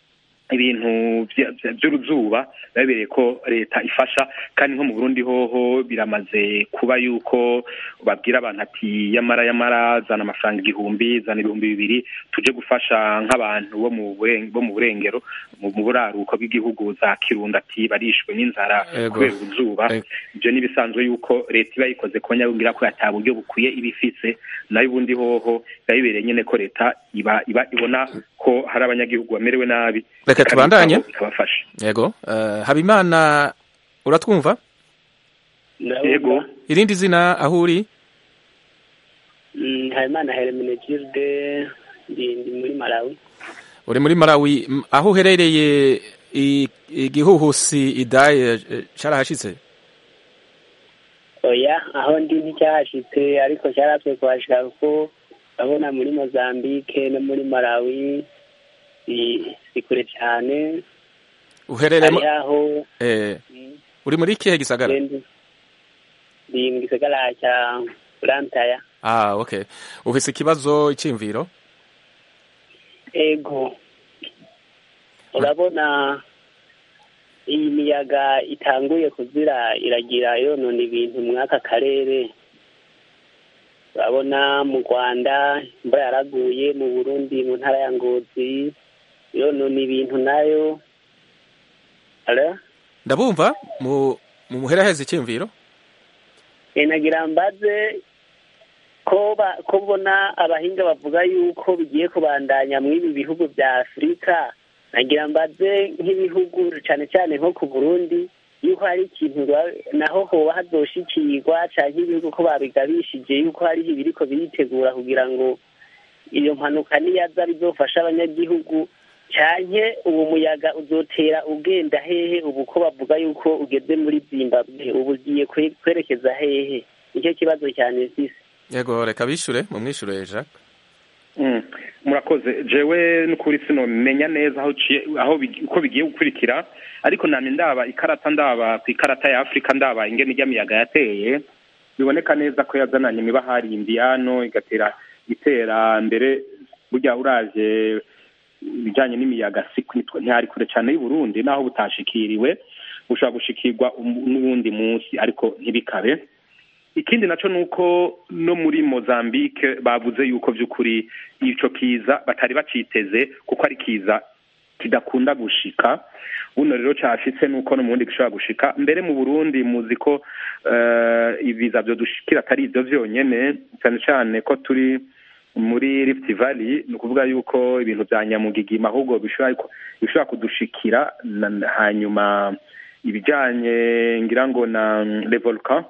Speaker 3: ibintu by'uruzuba babereye ko leta ifasha. Kandi nko mu Burundi hoho biramaze kuba yuko babwira abantu ati yamara zana amafaranga 1000 zana 2000 tuje gufasha nk'abantu bo mu burengero mu buraruko bw'igihugu za Kirundo ati barishwe n'inzara kubera uruzuba. Ibyo nibisanzwe yuko leta iba yikoze konyagira ko yataburyo bukwiye ibifise, nayo ubundi hoho bayibereye nyene ko leta ibona ko hari abanyagihugu bamerewe nabi.
Speaker 1: Reka tubandanye.
Speaker 3: Yego.
Speaker 1: Habimana uratwumva?
Speaker 3: Yego.
Speaker 1: Irindi zina aho uri?
Speaker 9: Habimana Hermenegilde, ndi muri Malawi.
Speaker 1: Uri muri Malawi, aho uherereye igihuhusi Idai carahashitse?
Speaker 9: Oya, aho ndi nticyahashitse, ariko cyarapfe kuhashika kuko abona muri Mozambique no muri Malawi ikure cyane.
Speaker 1: Uhereremo uri muri kihe gisagara?
Speaker 9: Ndi mu gisagara cya Blantyre.
Speaker 1: Okay. Ufise ikibazo icimviro?
Speaker 9: Ego. Urabona iyi miyaga itanguye kuzira iragira yonona ibintu mwaka karere. Urabona mu Rwanda imvura yaraguye, mu Burundi mu ntara ya Ngozi yonona ibintu nayo.
Speaker 1: Ndabumva mu muheraheze icyumviro.
Speaker 9: Nagira mbaze ko bona abahinga bavuga yuko bigiye kubandanya mu ibi bihugu bya Afrika. Nagira mbaze nk'ibihugu cyane cyane nko ku Burundi yuko hari ikintu naho hoba hazoshikirwa canke ibihugu ko babigabishije yuko hari ibiriko biritegura kugira ngo iyo mpanuka niyaza bizofasha abanyagihugu, canke ubu muyaga uzotera ugenda hehe ubu ko bavuga yuko ugeze muri Zimbabwe, ubu ugiye kwerekeza hehe? Nicyo kibazo cyane sisi.
Speaker 1: Yego, reka bishure mu mwishure Jacques.
Speaker 3: murakoze jewe n'ukuri sinomenya neza uko bigiye gukurikira ariko namye ndaba ikarata ndaba ku ikarata ya Afrika ndaba ingene ijyamiyaga yateye biboneka neza ko yazananye imibahari indiyano itera mbere burya uraje bijanye n'imiyaga ntihari kure cyane y'u Burundi naho butashikiriwe bushobora gushikirwa n'uwundi munsi ariko ntibikabe. Ikindi naco nuko no muri Mozambique bavuze yuko vy'ukuri ico kiza batari baciteze kuko ari kiza kidakunda gushika buno rero cashitse nuko no mundi gishobora gushika mbere mu Burundi muzi ko ibiza byo dushikira atari ivyo vyonyene cyane cyane ko turi muri Rift Valley no kuvuga yuko ibintu bya Nyamugigima ahubwo bishobora kudushikira hanyuma ibijanye ngira ngo na le volcan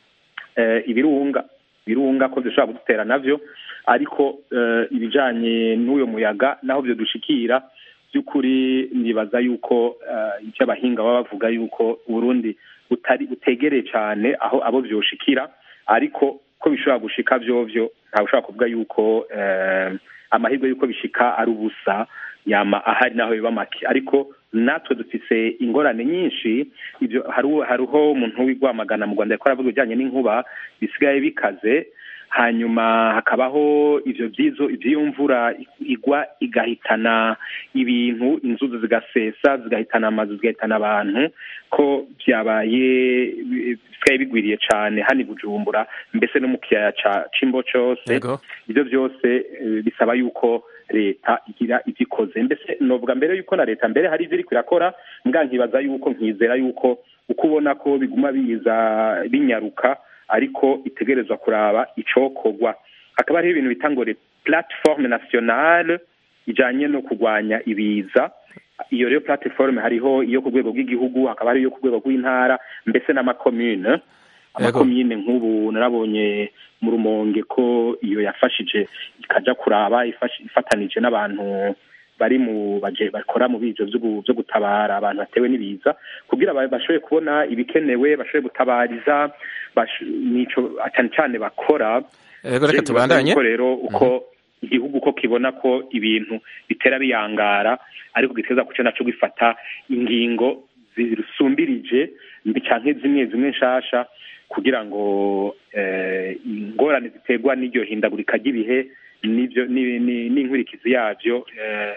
Speaker 3: ibirunga ko bishobora kudutera navyo ariko ibijanye n'uyo muyaga naho byo dushikira by'ukuri nibaza yuko icyo abahinga baba bavuga yuko Burundi butegereye cyane aho abo byoshikira ariko ko bishobora gushika vyovyo nta ushobora kuvuga yuko amahirwe yuko bishika ari ubusa yama ahari naho biba make ariko natwe dufise ingorane nyinshi ibyo hariho umuntu w'Igwamagana mu Rwanda yakora avuga bijanye n'inkuba bisigaye bikaze hanyuma hakabaho ivyo ivy'imvura igwa igahitana ibintu inzuzi zigasesa zigahitana amazu zigahitana abantu ko byabaye bisigaye bigwiriye cane hani Bujumbura mbese no mu kiyaya c'Imbo cose ivyo byose bisaba yuko leta igira ivyikoze mbese novuga mbere yuko na leta mbere hari ivyo iriko irakora mbwa nkibaza yuko nkizera yuko uko ubona ko biguma biza binyaruka ariko itegerezwa kuraba icokorwa hakaba hariho ibintu bita ngo plateforme nationale ijanye no kurwanya ibiza iyo rero plateforme hariho iyo ku rwego rw'igihugu hakaba hariyo ku rwego rw'intara mbese n'amakomune nk'ubu narabonye mu Rumonge ko iyo yafashije ikaja kuraba ifatanije n'abantu bari bakora mu bijo byo gutabara abantu batewe n'ibiza kugira bashoboye kubona ibikenewe bashoboye gutabariza nico cyane bakora
Speaker 1: reka tubandanye
Speaker 3: rero uko igihugu ko kibona ko ibintu bitera biyangara ariko giteza kuco naco gifata ingingo zirusumbirije canke zimwe nshasha kugira ngo ingorane ziterwa n'iryo hindagurika ry'ibihe n'ivyo n'inkurikizi yavyo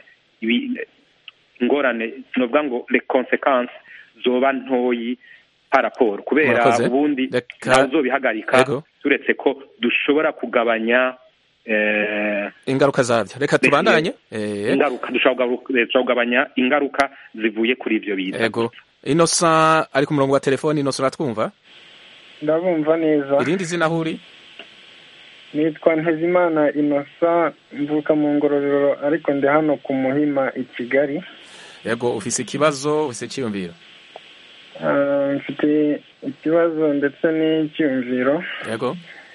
Speaker 3: ingorane novuga ngo les conséquences zoba ntoyi par rapport kubera ubundi ntazobihagarika turetse ko dushobora kugabanya
Speaker 1: ingaruka zavyo reka tubandanye
Speaker 3: ingaruka dushobora kugabanya ingaruka zivuye kuri ivyo biza
Speaker 1: yego Innocent ari ku murongo wa telefone Innocent uratwumva
Speaker 10: ndabumva neza
Speaker 1: irindi zina huri
Speaker 10: nitwa Ntezimana Innocent mvuka mu Ngororero ariko ndi hano ku Muhima i Kigali
Speaker 1: yego ufise ikibazo ufise cyiyumviro
Speaker 10: mfite ikibazo ndetse n'icyumviro
Speaker 1: yego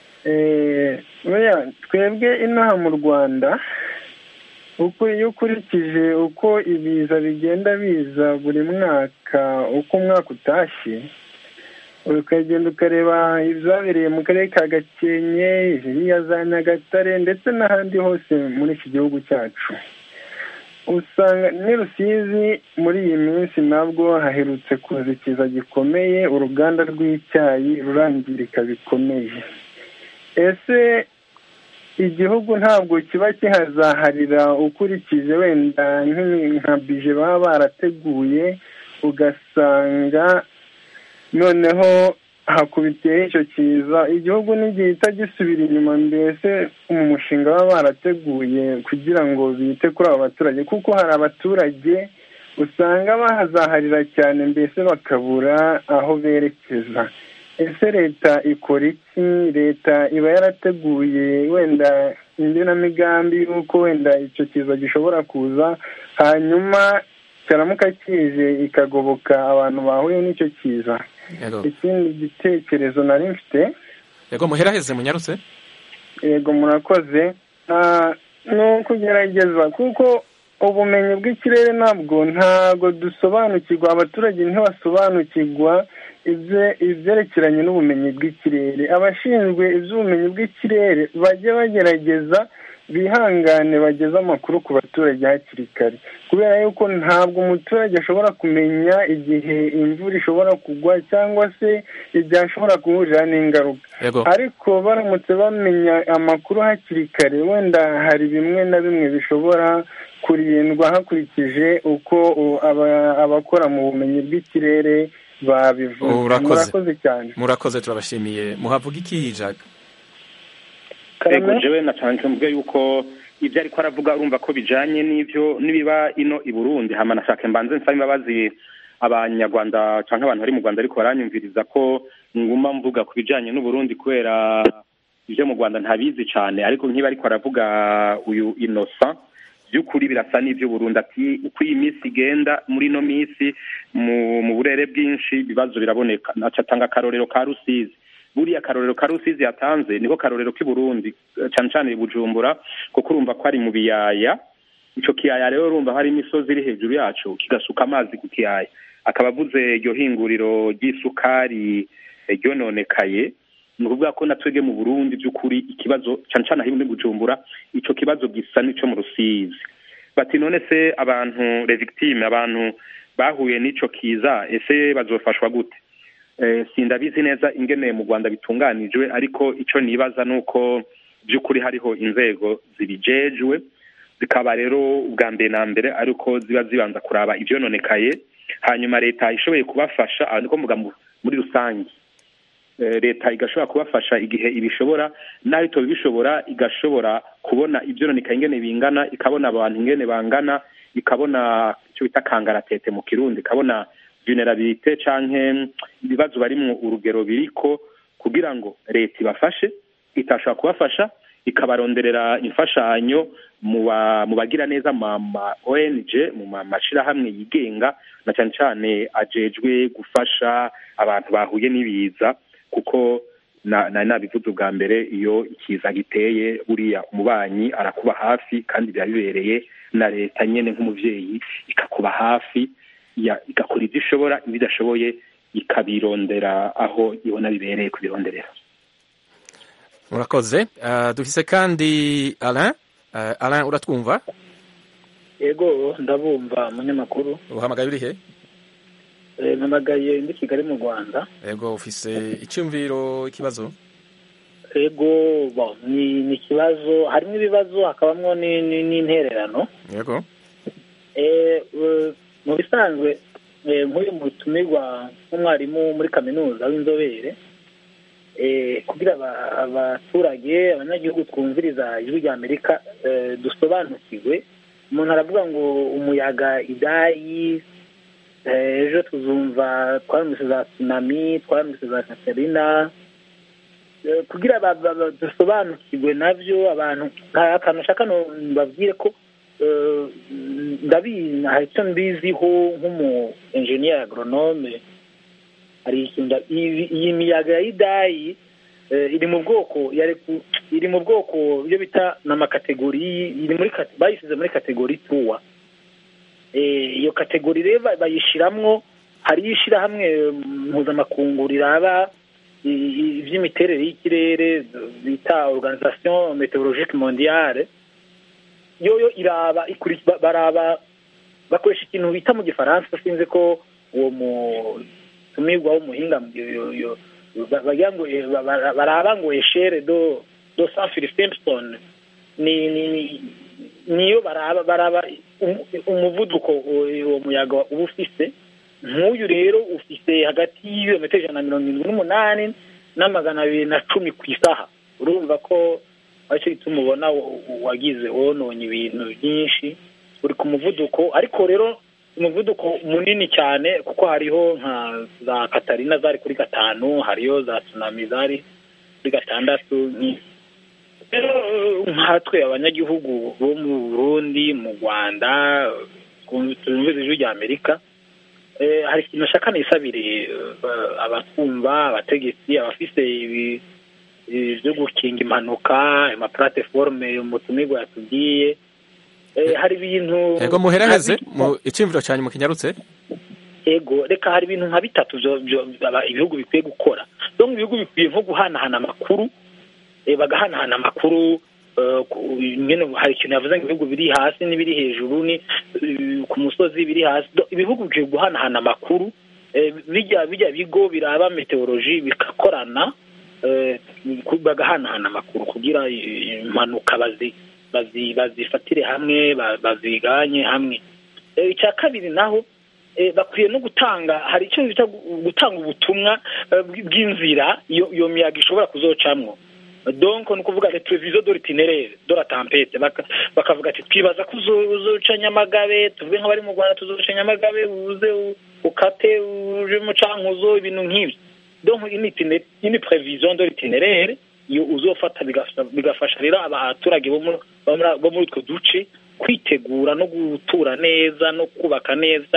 Speaker 10: twebwe inaha mu Rwanda uko iyo ukurikije uko ibiza bigenda biza buri mwaka uko umwaka utashye ukagenda ukareba ibyabereye mu karere ka Gakenke iriya za Nyagatare ndetse n'ahandi hose muri iki gihugu cyacu usanga ni Rusizi muri iyi minsi nabwo haherutse kuza ikiza gikomeye uruganda rw'icyayi rurangirika bikomeye ese igihugu ntabwo kiba kihazaharira ukurikije wenda nka bije baba barateguye ugasanga noneho hakubitiyeho icyo kiza igihugu ntigihita gisubira inyuma mbese mu mushinga baba barateguye kugira ngo bite kuri abo baturage kuko hari abaturage usanga bahazaharira cyane mbese bakabura aho berekeza ese leta ikora iki leta iba yarateguye wenda ingenamigambi y'uko wenda icyo kiza gishobora kuza hanyuma cyaramuka kije ikagoboka abantu bahuye n'icyo kiza ikindi gitekerezo nari mfite
Speaker 1: yego muheraheze munyarutse
Speaker 10: yego murakoze ni ukugerageza kuko ubumenyi bw'ikirere ntabwo dusobanukirwa abaturage ntibasobanukirwa ibyerekeranye n'ubumenyi bw'ikirere abashinzwe iby'ubumenyi bw'ikirere bajye bagerageza bihangane bageze amakuru ku baturage hakiri kare, kubera yuko ntabwo umuturage ashobora kumenya igihe imvura ishobora kugwa cyangwa se igihe ashobora guhurira n'ingaruka. Ariko baramutse bamenya amakuru hakiri kare, wenda hari bimwe na bimwe bishobora kurindwa hakurikije uko abakora mu bumenyi bw'ikirere babivuga. Murakoze cyane.
Speaker 1: Murakoze, turabashimiye. Muhavuga iki Jacques?
Speaker 3: Ego jewe na cyane mvuga yuko ibyo ariko aravuga urumva ko bijanye n'ivyo nibiba ino i Burundi. Hama nashaka mbanze nsaba imbabazi abanyarwanda canke abantu bari mu Rwanda ariko baranyumviriza ko nguma mvuga ku bijanye n'u Burundi kubera ivyo mu Rwanda ntabizi cyane, ariko nkiba ariko aravuga uyu Innocent by'ukuri birasa n'ivyo Burundi, ati uko iyi minsi igenda muri no minsi mu burere bwinshi ibibazo biraboneka. Nacatanga akarorero ka Rusizi. Buriya karorero ka Rusizi yatanze niko karorero k'i Burundi cyane cyane Bujumbura, kuko urumva ko ari mu biyaya. Ico kiyaya rero urumva hari imisozi iri hejuru yacu kigasuka amazi ku kiyaya. Akaba avuze iryo hinguriro ry'isukari ryononekaye. Ni ukuvuga ko natwege mu Burundi by'ukuri ikibazo cyane cyane aho muri Bujumbura ico kibazo gisa n'ico mu Rusizi. Bati none se abantu les victimes, abantu bahuye n'ico kiza, ese bazofashwa gute? Sindabizi neza ingene mu Rwanda bitunganijwe, ariko ico nibaza nuko by'ukuri hariho inzego zibijejwe, zikaba rero ubwa mbere na mbere ariko ziba zibanza kuraba ivyo nonekaye, hanyuma leta ishoboye kubafasha, niko mvuga muri rusange. Leta igashobora kubafasha igihe ibishobora, naho ito bishobora igashobora kubona ivyo nonekaye ingene bingana, ikabona abantu ingene bangana, ikabona icyo bita kangaratete mu Kirundi, ikabona vulnerabilité canke ibibazo barimwo urugero biriko, kugira ngo leta ibafashe. Itashobora kubafasha ikabaronderera imfashanyo mu bagira neza ma ONG, mu mashirahamwe yigenga na cyane cyane ajejwe gufasha abantu bahuye n'ibiza, kuko nabivuze ubwa mbere, iyo ikiza giteye buriya umubanyi arakuba hafi, kandi byabibereye na leta nyene nk'umuvyeyi ikakuba hafi, igakora ibyo ishobora, ibidashoboye ikabirondera aho ibona bibereye kubironderera.
Speaker 1: Murakoze. Dufise kandi Alain. Alain, uratwumva?
Speaker 11: Yego, ndabumva munyamakuru.
Speaker 1: Uhamagaye uri he?
Speaker 11: Namagaye ndi Kigali mu Rwanda.
Speaker 1: Yego, ufise icyumviro, ikibazo?
Speaker 11: Yego, ni ikibazo, harimo ibibazo hakabamwo n'intererano.
Speaker 1: Yego.
Speaker 11: Mu bisanzwe nk'uyu mutumirwa nk'umwarimu muri kaminuza w'inzobere, kugira abaturage, abanyagihugu twumviriza ijwi rya Amerika dusobanukirwe, umuntu aravuga ngo umuyaga Idai, ejo tuzumva twarumvise za tsunami, twarumvise za Katrina, kugira dusobanukirwe navyo abantu. Akantu nshaka babwire ko ndabizi, hari icyo mbiziho nk'umu engineer agronome, hari iyi miyaga ya Idai iri mu bwoko byo bita n'amakategori, iri muri bayisize muri kategori 2. Iyo kategori rero bayishiramwo, hari ishirahamwe mpuzamakungu riraba iby'imiterere y'ikirere bita Organisation Meteorologique Mondiale. Yo iraba baraba, bakoresha ikintu bita mu Gifaransa, sinzi ko uwo mutumirwa w'umuhinga bagira ngo baraba ngo echere do Saint-Philippe-Simpson, niyo baraba umuvuduko uwo muyaga uba ufise. Nk'uyu rero ufise hagati y'ibirometero 178 na 210 ku isaha. Urumva ko aricyo gituma ubona wagize wononye ibintu byinshi, uri ku muvuduko, ariko rero umuvuduko munini cyane, kuko hariho nka za Katarina zari kuri 5, hariyo za tsunami zari kuri 6. Rero nkatwe abanyagihugu bo mu Burundi, mu Rwanda, twumvise ijwi rya Amerika, hari ikintu nshaka nisabire abakumva, abategetsi, abafise byo gukinga impanuka, amaplateforme umutumirwa yatubwiye, hari ibintu.
Speaker 1: Ego muheraheze mu icimviro cyane mu kinyarutse.
Speaker 11: Ego, reka hari ibintu nka bitatu ibihugu bikwiye gukora. Donc ibihugu bikwiye nko guhanahana amakuru, bagahanahana amakuru nyine hari ikintu yavuze ngo ibihugu biri hasi n'ibiri hejuru ni ku musozi biri hasi ibihugu bikwiye guhanahana amakuru bijya bigo biraba meteorology bikakorana bagahanahana amakuru kugira impanuka bazifatire hamwe baziganye hamwe. Icya kabiri naho bakwiye no gutanga hari icyo bita gutanga ubutumwa bw'inzira iyo miyaga ishobora kuzocamwo. Donc ni ukuvuga les prévisions de l'itinéraire de la tempête bakavuga ati twibaza ko uzoca Nyamagabe tuvuge nk'abari mu Rwanda tuzoca Nyamagabe uze ukate uje mu Cankuzo ibintu nk'ibyo. Donc une prévision de l'itinéraire iyo uzofata bigafasha rero abaturage bo muri utwo duce kwitegura no gutura neza no kubaka neza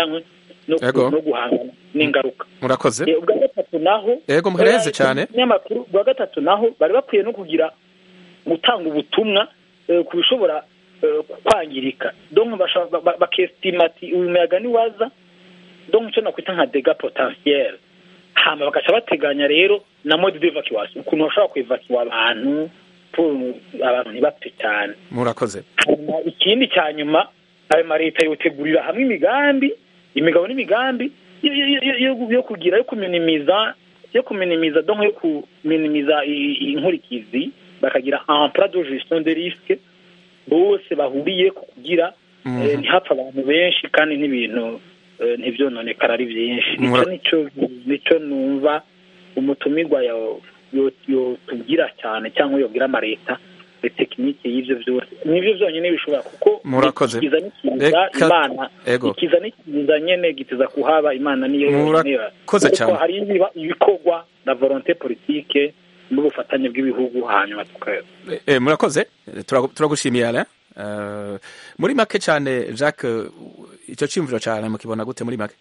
Speaker 11: no guhangana n'ingaruka.
Speaker 1: Murakoze.
Speaker 11: Ubwa gatatu naho
Speaker 1: yego muhereze cyane
Speaker 11: n'amakuru ubwa gatatu naho bari bakwiye no kugira gutanga ubutumwa ku bishobora kwangirika. Donc bakestimati uyu muyaga ni waza donc cyo nakwita nka dégâts potentiels hama bakaca bateganya rero na mode d'evacuation ukuntu bashobora kwevacuwa abantu ntibapfe cyane.
Speaker 1: Murakoze.
Speaker 11: Ikindi cya nyuma ayo mareta yotegurira hamwe imigabo n'imigambi yo kugira yo kuminimiza donc yo kuminimiza inkurikizi bakagira un plan de gestion des risques bose bahuriye kugira ntihapfa abantu benshi kandi n'ibintu ntivyononekara ari byinshi. Nico numva umutumirwa yo tugira cyane cyangwa yogira amareta tekinike y'ivyo byose nivyo byonyine bishobora kuko
Speaker 1: murakoze
Speaker 11: Imana ikiza n'ikiza nyene giteza kuhaba Imana niyo
Speaker 1: murakoze cyane
Speaker 11: hari ibikorwa na volonté politique n'ubufatanye bw'ibihugu hanyuma
Speaker 1: murakoze turagushimiye Alain. Muri make cyane Jacques icyo cyumviro cyane mukibona gute muri make?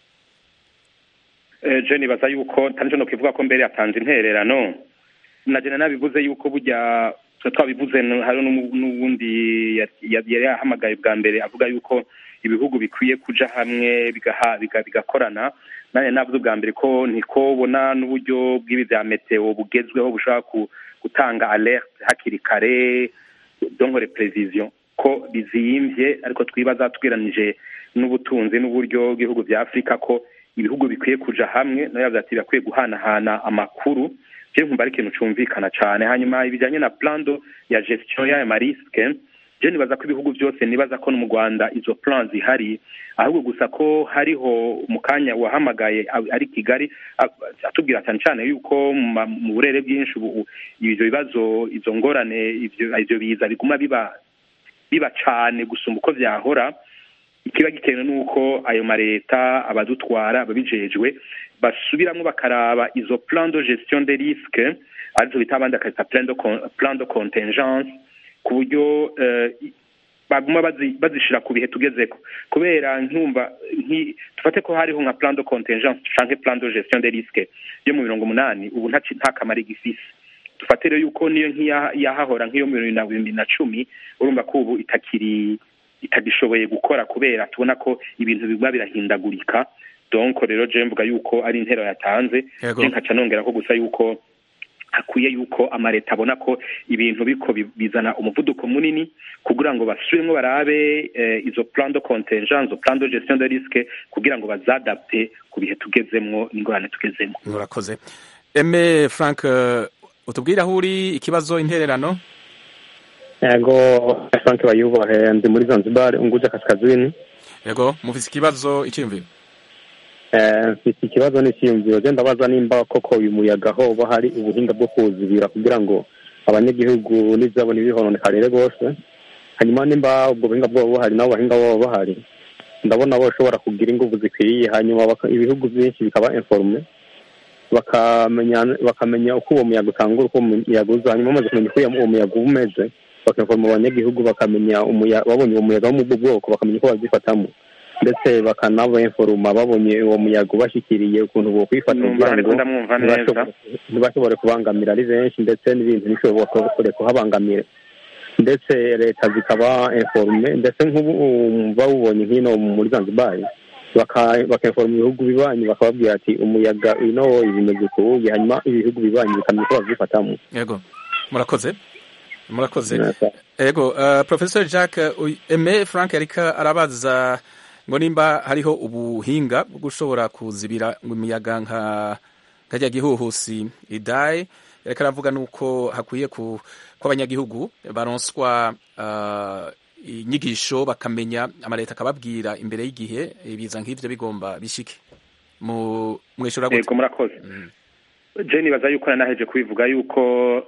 Speaker 3: Je nibaza yuko tanje no kivuga ko mbere yatanze intererano najena nabivuze yuko burya twabivuze hari n'ubundi yari yahamagaye bwa mbere avuga yuko ibihugu bikwiye kuja hamwe bigakorana. Nanye navuze bwa mbere ko ntikobona n'uburyo bw'ibi bya meteo bugezweho bushaka gutanga alerte hakiri kare donc les prévisions ko bizimvye ariko twibaza twiranije n'ubutunzi n'uburyo bw'ibihugu bya Afrika ko ibihugu bikwiye kuja hamwe no yavuze ati bakwiye guhanahana amakuru. Je nkumva ari ikintu cumvikana cyane. Hanyuma ibijanye na plan ya gestion ya mariske je nibaza ko ibihugu byose nibaza ko no mu Rwanda izo plans zihari ahubwo gusa ko hariho umukanya wahamagaye ari Kigali atubwira cyane yuko mu burere bwinshi ibyo bibazo izo ngorane ivyo biza biguma biba cyane gusumba uko vyahora. Ikiba gitewe nuko ayo mareta abadutwara babijejwe basubiramwe bakaraba izo plan de gestion des risques arizo bitabanda ka plan de contingence ku buryo baguma bazishira ku bihe tugezeko kubera nkumva tufate ko hariho nka plan de contingence canke plan de gestion des risques yo mu 80 ubu nta kamari gifise. Dufate rero yuko niyo nk'iyahahora nk'iyo mu 2010 urumva ko ubu itagishoboye gukora kubera tubona ko ibintu biguma birahindagurika. Donc rero je mvuga yuko ari intero yatanze je nkaca nongera ko gusa yuko hakwiye yuko amareta abona ko ibintu biko bizana umuvuduko munini kugira ngo basubiremo barabe izo plan de contingence plan de gestion de risque kugira ngo bazadapte ku bihe tugezemwo n'ingorane tugezemwo.
Speaker 1: Murakoze. Aime Frank utubwira aho uri ikibazo intererano?
Speaker 12: Yego Frank Bayubahe ndi muri Zanzibar Unguja Kaskazini.
Speaker 1: Yego mufise ikibazo icyumviro?
Speaker 12: Mfite ikibazo n'ikiyumviro je ndabaza nimba koko uyu muyaga hoba hari ubuhinga bwo kuzibira kugira ngo abanyagihugu nizabona ibihononekare bose. Hanyuma nimba ubwo buhinga bwo buhari nabo bahinga babo bahari ndabona bo shobora kugira ingufu zikwiye hanyuma ibihugu byinshi bikaba informe bakamenya uko uwo muyaga utangura uko umuyaga uza hanyuma amaze kumenya uko uwo muyaga umeze bakaforma abanyagihugu bakamenya babonye uwo muyaga wo mu bwoko bakamenya uko babyifatamo ndetse bakanaba informa babonye uwo muyaga ubashikiriye ukuntu bo kwifata kugira ngo ntibashobore kubangamira ari benshi ndetse n'ibintu bishobora kuhabangamira ndetse leta zikaba informe ndetse nk'ubu bawubonye nk'ino muri Zanzibar bakinforma ibihugu bibanyi bakababwira ati umuyaga ino ibimeze kubuye hanyuma ibihugu bibanyi bikamenya uko babyifatamo.
Speaker 1: Yego murakoze. murakoze. Ego Professor Jacques Aime Frank arika arabaza ngo nimba hariho ubuhinga bwo gushobora kuzibira imiyaga nka kajya gihuhusi Idai, reka aravuga nuko hakwiye ko abanyagihugu baronswa inyigisho bakamenya amaleta akababwira imbere y'igihe ibiza nk'ivyo bigomba bishike mu mwishura gute.
Speaker 3: Yego murakoze. Je nibaza yuko nanaheje kubivuga yuko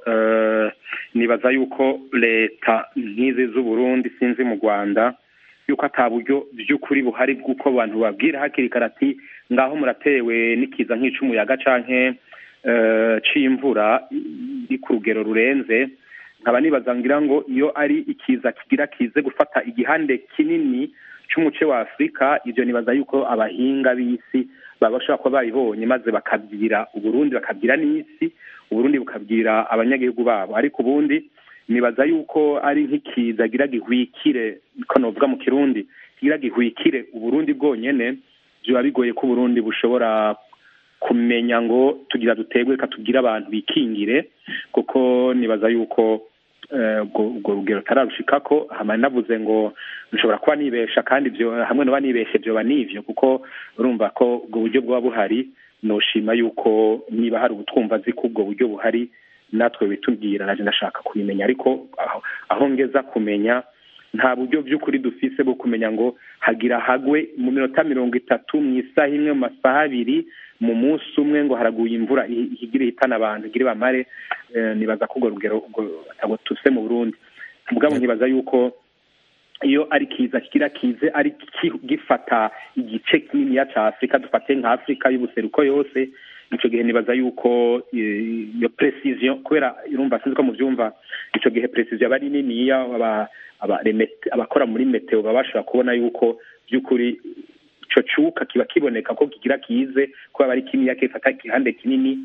Speaker 3: nibaza yuko leta nk'izi z'u Burundi sinzi mu Rwanda yuko ataburyo by'ukuri buhari bw'uko abantu babwira hakiri karati ngaho muratewe n'ikiza nk'icumuyaga canke c'imvura iri ku rugero rurenze. Nkaba nibaza ngira ngo iyo ari ikiza kigira kize gufata igihande kinini c'umuce wa Afrika, ivyo nibaza yuko abahinga b'isi babashobora kuba babibonye maze bakabwira Uburundi, bakabwira n'isi, Uburundi bukabwira abanyagihugu babo. Ariko ubundi nibaza yuko ari nk'ikiza gira gihwikire, ko novuga mu Kirundi, gira gihwikire Uburundi bwonyene, biba bigoye ko Uburundi bushobora kumenya ngo tugira dutegwe katugira abantu bikingire, kuko nibaza yuko ubwo rugero tararushikako. Hama navuze ngo nshobora kuba nibesha, kandi ibyo hamwe no banibeshe byo banivyo, kuko urumva ko ubwo buryo bwa buhari, noshima yuko niba hari ubutwumva ziko ubwo buryo buhari natwe bitubwira, naje ndashaka kubimenya. Ariko aho ngeza kumenya nta buryo by'ukuri dufise bwo kumenya ngo hagira hagwe mu minota 30 mu isaha imwe, mu masaha abiri, mu munsi umwe ngo haraguye imvura igira hitana abantu igire bamare. Nibaza ko urwo rugero atabo tuse mu Burundi. Mugabo nkibaza yuko iyo ari kiza kigira kize ari gifata igice kinini ya Afrika, dufate nka Afrika y'ubuseruko yose, ico gihe nibaza yuko iyo precision, kubera irumva sinzi ko mu byumva, ico gihe precision bari nini ya abakora muri meteo babashaka kubona yuko by'ukuri ico cuka kiba kiboneka ko kigira kize, ko bari kimya kifata igihande kinini,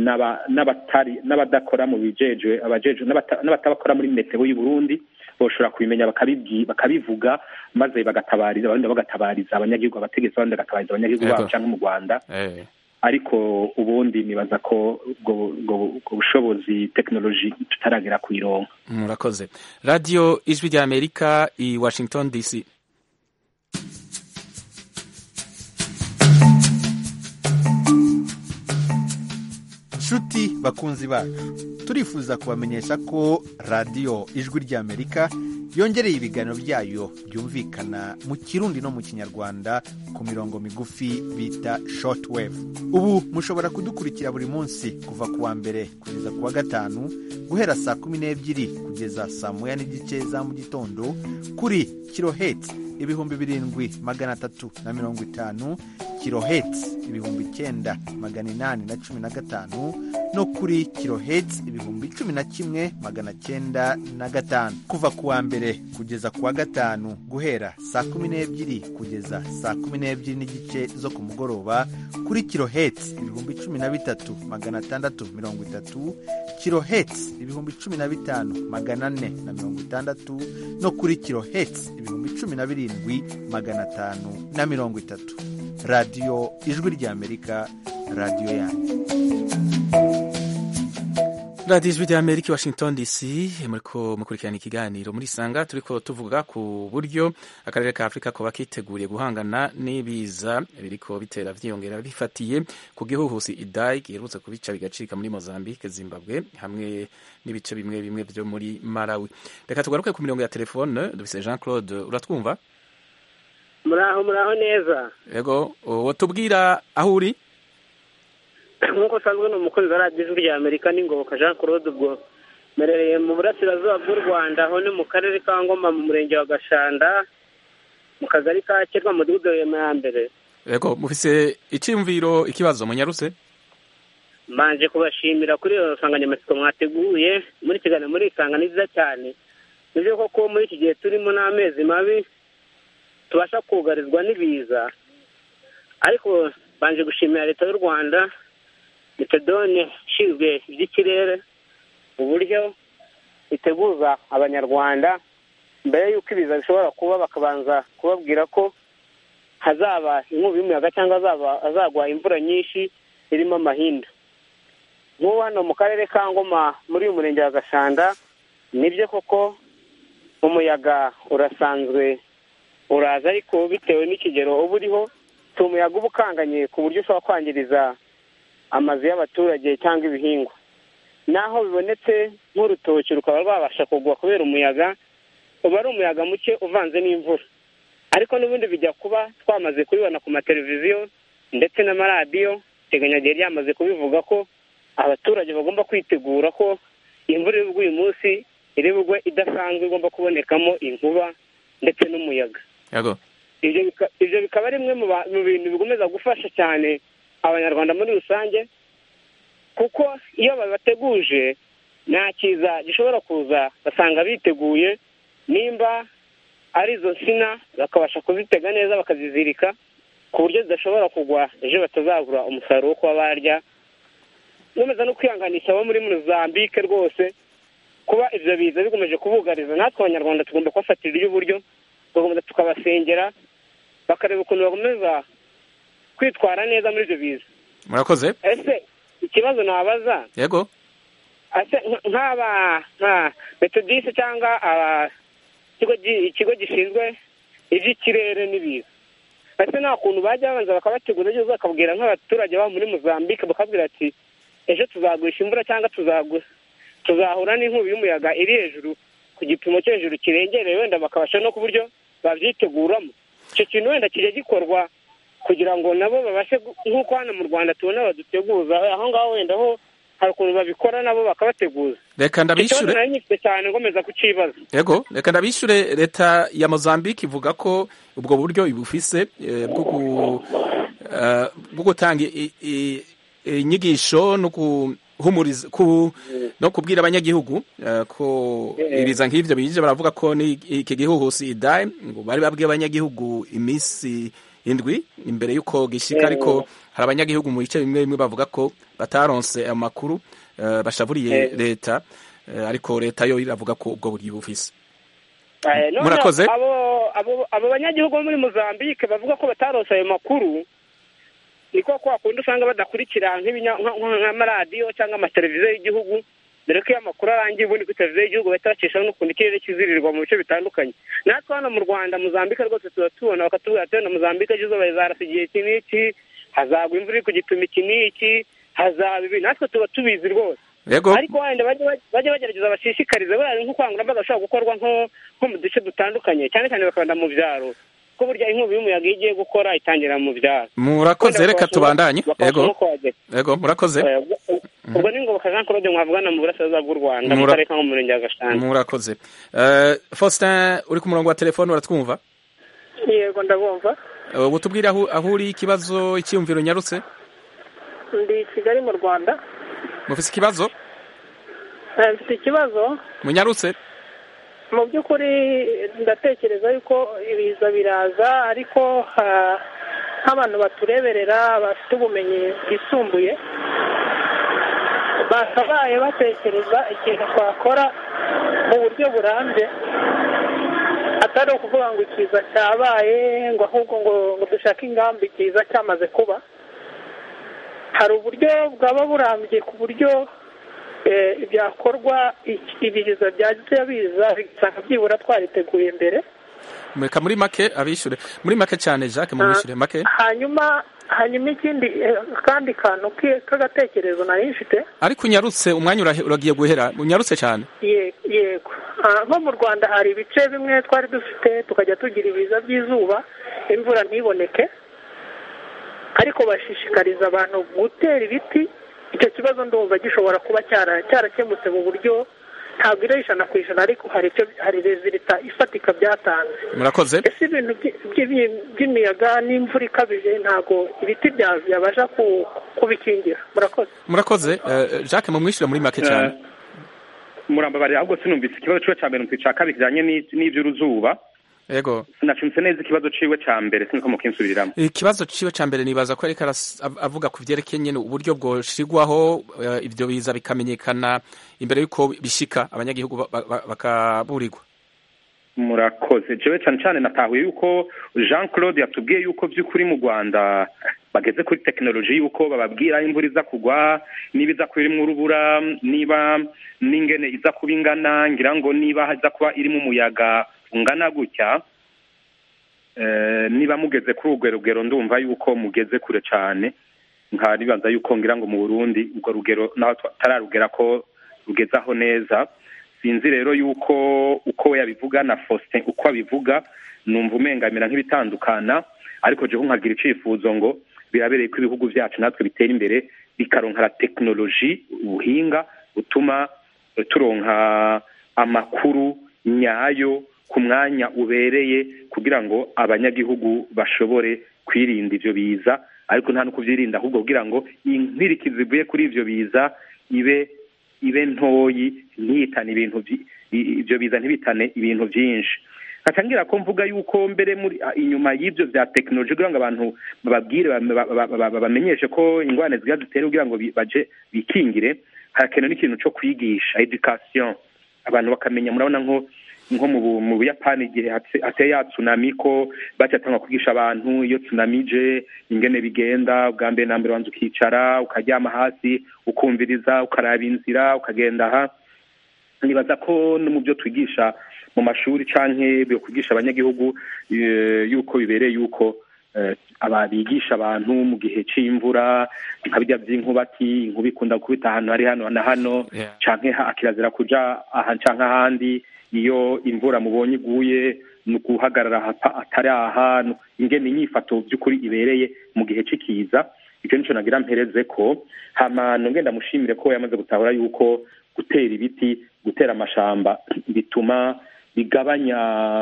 Speaker 3: n'abadakora mu bijejwe n'abatabakora muri meteo y'u Burundi boshobora kubimenya bakabivuga, maze bagatabariza abandi, bagatabariza abanyagihugu, abategetsi abandi bagatabariza abanyagihugu babo cyangwa mu Rwanda. Ariko ubundi nibaza ko ubwo bushobozi technology tutaragera kuyironka.
Speaker 1: Murakoze. Radio Ijwi rya Amerika i Washington DC.
Speaker 13: Nshuti bakunzi bacu, turifuza kubamenyesha ko Radio Ijwi rya Amerika yongereye ibiganiro byayo byumvikana mu Kirundi no mu Kinyarwanda ku mirongo migufi bita shortwave. Ubu mushobora kudukurikira buri munsi kuva kuwa mbere kugeza kuwa gatanu guhera saa 12 kugeza saa 1:30 za mu gitondo kuri kilohertz 7,350, kilohertz 9,815 no kuri kilohertz 11,905 kuva kuwa mbere kugeza kuwa gatanu guhera saa 12 kugeza saa 12:30 zo ku mugoroba kuri kilohertz 13,630, kilohertz 15,460 no kuri kilohertz 17,530. Radio Ijwi rya Amerika, radio yanyu.
Speaker 1: Radio Ijwi rya Amerika, Washington DC. Muriko mukurikirana ikiganiro muri Sanga, turiko tuvuga ku buryo akarere ka Afrika ko bakiteguriye guhangana n'ibiza biriko bitera vyiyongera bifatiye ku gihuhusi Idai giherutse kubica bigacika muri Mozambique, Zimbabwe hamwe n'ibice bimwe bimwe byo muri Malawi. Reka tugaruke ku mirongo ya telefone, dufise Jean Claude, uratwumva?
Speaker 9: Muraho neza.
Speaker 1: Yego, wotubwira aho uri?
Speaker 9: Nkuko sanzwe no mukozi wa Radio Ijwi rya Amerika n'ingoboka Jean Claude, ubwo merereye mu burasirazuba bw'u Rwanda, aho ni mu karere ka Ngoma mu murenge wa Gashanda mu kagari ka Kirwa mu mudugudu ya mbere.
Speaker 1: Yego, mufise iciyumviro, ikibazo munyaruse?
Speaker 9: Mbanje kubashimira kuri iyo nsanganyamatsiko mwateguye muri kiganiro muri Sanga, ni nziza cyane. Nivyo koko muri iki gihe turimo n'amezi mabi tubasha kugarizwa n'ibiza, ariko banje gushimira leta y'u Rwanda, metodone ishinzwe iby'ikirere, uburyo iteguza abanyarwanda mbere y'uko ibiza bishobora kuba, bakabanza kubabwira ko hazaba inkubi y'umuyaga cyangwa azagwa imvura nyinshi irimo amahindu. Nk'ubu hano mu karere ka Ngoma muri uyu murenge wa Gashanda
Speaker 14: nibyo koko umuyaga urasanzwe uraza, ariko bitewe n'ikigero uba uriho si umuyaga uba ukanganye ku buryo ushobora kwangiriza amazu y'abaturage cyangwa ibihingwa. naho bibonetse nk'urutoki rukaba rwabasha kugwa kubera umuyaga, uba ari umuyaga muke uvanze n'imvura. ariko n'ubundi bijya kuba twamaze kubibona ku mateleviziyo ndetse n'amaradiyo, iteganyagihe ryamaze kubivuga ko abaturage bagomba kwitegura ko imvura iri bugwe uyu munsi iri bugwe idasanzwe, igomba kubonekamo inkuba ndetse n'umuyaga. ibyo bikaba ari bimwe mu bintu bigomeza gufasha cyane abanyarwanda muri rusange, kuko iyo babateguje nta kiza gishobora kuza, basanga biteguye. nimba ari izo nsina bakabasha kuzitega neza bakazizirika ku buryo zidashobora kugwa ejo batazabura umusaruro wo kuba barya. nkomeza no kwihanganisha abo muri Mozambique rwose kuba ibyo biza bigomeje kubugariza. natwe abanyarwanda tugomba kubafatira iry'uburyo, tugomba tukabasengera bakareba ukuntu bakomeza kwitwara neza muri ibyo biza.
Speaker 1: murakoze.
Speaker 14: ese ikibazo nabaza,
Speaker 1: yego,
Speaker 14: ese nka metodisi cyangwa ikigo gishinzwe iby'ikirere n'ibiza, ese nta kuntu bajya babanza bakabategura ejo bakabwira nk'abaturage babo muri Mozambique, bakabwira ati ejo tuzagurisha imvura cyangwa tuzahura n'inkubi y'umuyaga iri hejuru ku gipimo cyo hejuru kirengereye, wenda bakabasha no ku buryo babyiteguramo. icyo kintu wenda kijya gikorwa kugira ngo nabo babashe, nk'uko hano mu Rwanda tubona baduteguza, aho ngaho wenda ho hari ukuntu babikora nabo bakabateguza.
Speaker 1: reka ndabishyure
Speaker 14: nari nyifite cyane ngomeza kukibaza.
Speaker 1: yego, reka ndabishyure. leta ya Mozambique ivuga ko ubwo buryo ibufise bwo gutanga inyigisho no guhumuriza no kubwira abanyagihugu ko ibiza nk'ibyo bije. baravuga ko iki gihuhusi Idai ngo bari babwiye abanyagihugu iminsi indwi imbere y'uko gishika, ariko hari abanyagihugu mu bice bimwe bimwe bavuga ko bataronse amakuru, bashavuriye leta, ariko leta yo iravuga ko ubwo buryo bufise. murakoze.
Speaker 14: abo banyagihugu bo muri Mozambique bavuga ko bataronse ayo makuru, niko kwa kundi usanga badakurikira nk'amaradiyo cyangwa amateleviziyo y'igihugu, dore ko iyo amakuru arangiye ubundi kuri televiziyo y'igihugu bahita bacishaho n'ukuntu ikirere kizirirwa mu bice bitandukanye. natwe hano mu Rwanda Mozambique rwose tuba tubona, bakatubwira ati wenda Mozambique ejo izuba rizarasa igihe iki n'iki, hazagwa imvura iri ku gipimo iki n'iki, hazaba ibi, natwe tuba tubizi rwose. ariko wenda bajya bagerageza bashishikarize, buriya nk'ubukangurambaga bushobora gukorwa nko mu duce dutandukanye, cyane cyane bakabanda mu byaro, ko burya inkubi y'umuyaga iyo igiye gukora itangira mu byaro.
Speaker 1: murakoze, reka tubandanye. yego murakoze.
Speaker 14: ubwo ni ngoboka Jean Claude mwavugana mu burasirazuba bw'u Rwanda mu karere ka Murenge wa Gashanda.
Speaker 1: murakoze. Faustin uri ku murongo wa telefone, uratwumva?
Speaker 15: yego ndabumva.
Speaker 1: ubu tubwire aho uri, ikibazo, icyiyumviro nyarutse.
Speaker 15: ndi Kigali mu Rwanda.
Speaker 1: mufise ikibazo?
Speaker 15: mfite ikibazo.
Speaker 1: munyarutse.
Speaker 15: mu by'ukuri ndatekereza yuko ibiza biraza, ariko nk'abantu batureberera bafite ubumenyi bwisumbuye bakabaye batekereza ikintu twakora mu buryo burambye, atari ukuvuga ngo ikiza cyabaye ngo ahubwo ngo dushake ingamba ikiza cyamaze kuba. hari uburyo bwaba burambye ku buryo byakorwa ibiza byajya biza bigasanga byibura twariteguye mbere.
Speaker 1: mureka muri make abishyure, muri make cyane Jacques, mubishyure make.
Speaker 15: hanyuma ikindi kandi kantu k'agatekerezo nari mfite,
Speaker 1: ariko unyarutse, umwanya uragiye guhera, unyarutse cyane.
Speaker 15: yego, nko mu Rwanda hari ibice bimwe twari dufite tukajya tugira ibiza by'izuba, imvura ntiboneke, ariko bashishikariza abantu gutera ibiti. icyo kibazo ndumva gishobora kuba cyarakemutse mu buryo ntabwo iri 100%, ariko hari rezilita ifatika byatanze.
Speaker 1: murakoze.
Speaker 15: ese ibintu by'imiyaga n'imvura ikabije ntabwo ibiti byabasha kubikingira?
Speaker 1: murakoze. Jacques mumwishyura muri make cyane.
Speaker 3: murambabarira, ahubwo sinumvise ikibazo ciwe cya mbere, mu cya kabiri kijanye n'ivy'uruzuba.
Speaker 1: yego,
Speaker 3: sinacumse neza ikibazo ciwe cya mbere, sinko mukinsubiriramo.
Speaker 1: ikibazo ciwe cya mbere nibaza ko ariko avuga ku vyerekeye nyene uburyo bwoshigwaho ivyo biza bikamenyekana imbere yuko bishika abanyagihugu bakaburirwa.
Speaker 3: murakoze. jewe cyane cyane natahuye yuko Jean Claude yatubwiye yuko by'ukuri mu Rwanda bageze kuri tekinoloji y'uko bababwira imvura iza kugwa, niba iza kuba irimo urubura, niba n'ingene iza kuba ingana, ngira ngo niba iza kuba irimo umuyaga ungana gutya. Niba mugeze kuri urwo rugero ndumva yuko mugeze kure cyane, nkaribaza yuko ngira ngo mu Burundi urwo rugero naho tararugera ko rugezaho neza. Sinzi rero yuko uko yabivuga na Faustin uko abivuga numva umengamira nk'ibitandukana, ariko je nkagira icifuzo ngo birabereye ko ibihugu byacu natwe bitera imbere bikaronka la tekinoloji, ubuhinga butuma turonka amakuru nyayo ku mwanya ubereye kugira ngo abanyagihugu bashobore kwirinda ivyo biza, ariko nta no kuvyirinda ahubwo kugira ngo inkirikizi zivuye kuri ivyo biza ibe ntoyi, ntihitane ibintu ivyo biza ntibitane ibintu vyinshi. Katangira ko mvuga yuko mbere muri inyuma y'ivyo vya tekinoloji kugira ngo abantu bababwire bamenyeshe ko ingwane ziga dutera kugira ngo baje bikingire, harakenewe n'ikintu cyo kwigisha education, abantu bakamenya. Murabona nko mu Buyapani igihe hateye ya tsunami ko bacatanga kwigisha abantu iyo tsunami je ingene bigenda, bwa mbere na mbere wanze ukicara ukaryama hasi ukumviriza ukaraba inzira ukagenda aha. Nibaza ko no mu byo twigisha mu mashuri canke byo kwigisha abanyagihugu yuko bibereye yuko ababigisha abantu mu gihe c'imvura nka bijya by'inkubati, inkuba ikunda kubita ahantu hari hano na hano, canke akirazira kuja aha canke ahandi. Iyo imvura mubonye iguye no guhagarara atari ahantu, ingene inyifato by'ukuri ibereye mu gihe c'ikiza. Icyo nico nagira mpereze ko hama ngenda mushimire ko yamaze gutahura yuko gutera ibiti, gutera amashamba bituma bigabanya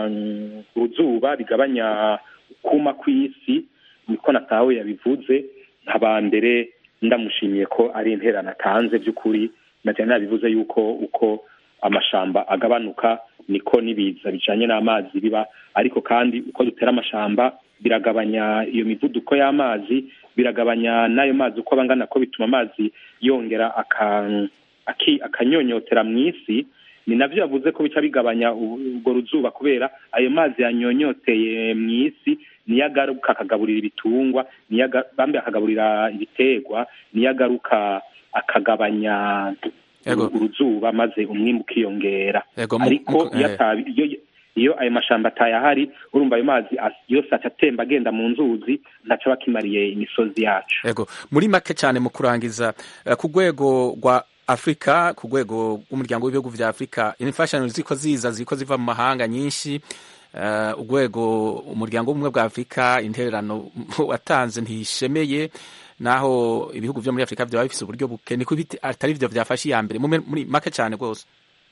Speaker 3: uruzuba, bigabanya kuma kw'isi. Niko natawe yabivuze, nkabambere ndamushimiye ko ari interana tanze by'ukuri. Naje nabivuze yuko uko amashamba agabanuka niko nibiza bijanye n'amazi biba, ariko kandi uko dutera amashamba biragabanya iyo mivuduko y'amazi, biragabanya n'ayo mazi uko bangana, ko bituma amazi yongera akanyonyotera mw'isi. Ni navyo yavuze ko bica bigabanya ubwo ruzuba, kubera ayo mazi yanyonyoteye mw'isi niyo agaruka akagaburira ibitungwa, bambe akagaburira ibiterwa, niyo agaruka akagabanya uruzuba maze umwimbu ukiyongera. Ariko iyo ayo mashamba atayahari, urumva ayo mazi yose atemba agenda mu nzuzi, ntaco bakimariye imisozi yacu.
Speaker 1: Muri make cyane mu kurangiza, ku rwego rwa Afrika, ku rwego rw'umuryango w'ibihugu vya Afrika, imfashanyo ziko ziva mu mahanga nyinshi. Urwego umuryango w'ubumwe bwa Afrika, intererano watanze ntishemeye, naho ibihugu vyo muri Afrika vyo bifise uburyo buke, niko atari vyo vyafashe iya mbere. Muri make cyane rwose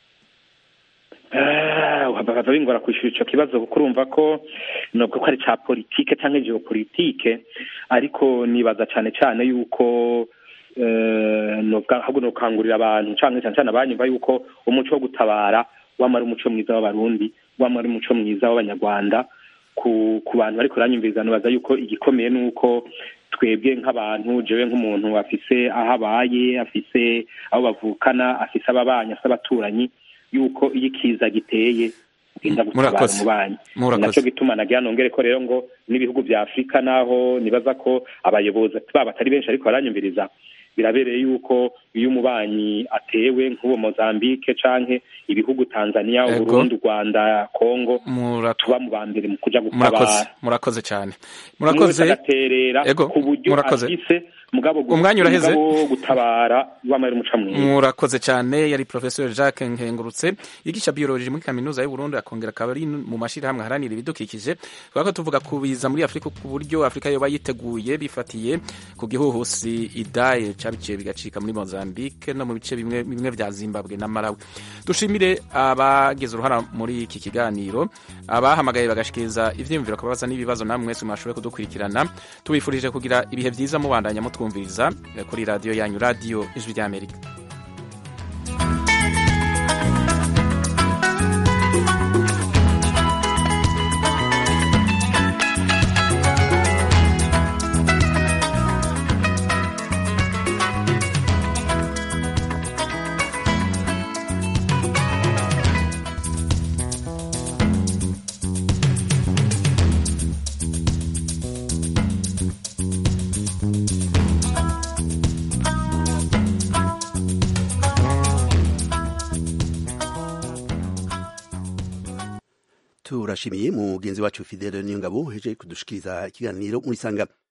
Speaker 3: bingora kwishura ico kibazo, kuko urumva ko nubwo ko ari ca politike canke geopolitike, ariko nibaza cane yuko ahubwo nokangurira abantu canke abanyumva yuko umuco wo gutabara wamara umuco mwiza w'abarundi, wamara umuco mwiza w'abanyarwanda. Ku bantu bariko baranyumviriza nibaza yuko igikomeye nuko twebwe nk'abantu, jewe nk'umuntu afise aho abaye, afise abo bavukana, afise ababanyi, afise abaturanyi, yuko iyo ikiza giteye ugenda gutabara umubanyi. Naco gituma nagira nongere ko rero ngo n'ibihugu vya Afrika naho nibaza ko abayobozi batari benshi ariko baranyumviriza, birabereye yuko iyo umubanyi atewe nk'uwo Mozambique canke ibihugu Tanzania, Burundi, Rwanda, Kongo, tuba mu bambere mu kuja gutabara.
Speaker 1: Murakoze cyane. Murakoze
Speaker 3: agaterera ku buryo afise
Speaker 1: umwanya uraheze
Speaker 3: gutabara wamara umuca mwiza.
Speaker 1: Murakoze cyane. Yari Professor Jacques Nkengurutse, yigisha biology muri kaminuza y'u Burundi, akongera akaba ari mu mashirahamwe haranira ibidukikije. Twako tuvuga kubiza muri Afrika, ku buryo Afrika yoba yiteguye bifatiye ku gihuhusi Idai cabiciye bigacika muri Mozambique no mu bice bimwe vya Zimbabwe na Malawi. Dushimire abagize uruhara muri iki kiganiro, abahamagaye bagashikiriza ivyiyumviro, akababaza n'ibibazo, namwe mwese mwashoboye kudukurikirana. Tubifurije kugira ibihe vyiza mubandanya mutwumviriza kuri radio yanyu, Radio Ijwi ry'Amerika.
Speaker 16: turashimiye mugenzi wacu Fidele Niyongabo heje kudushikiriza ikiganiro muri sanga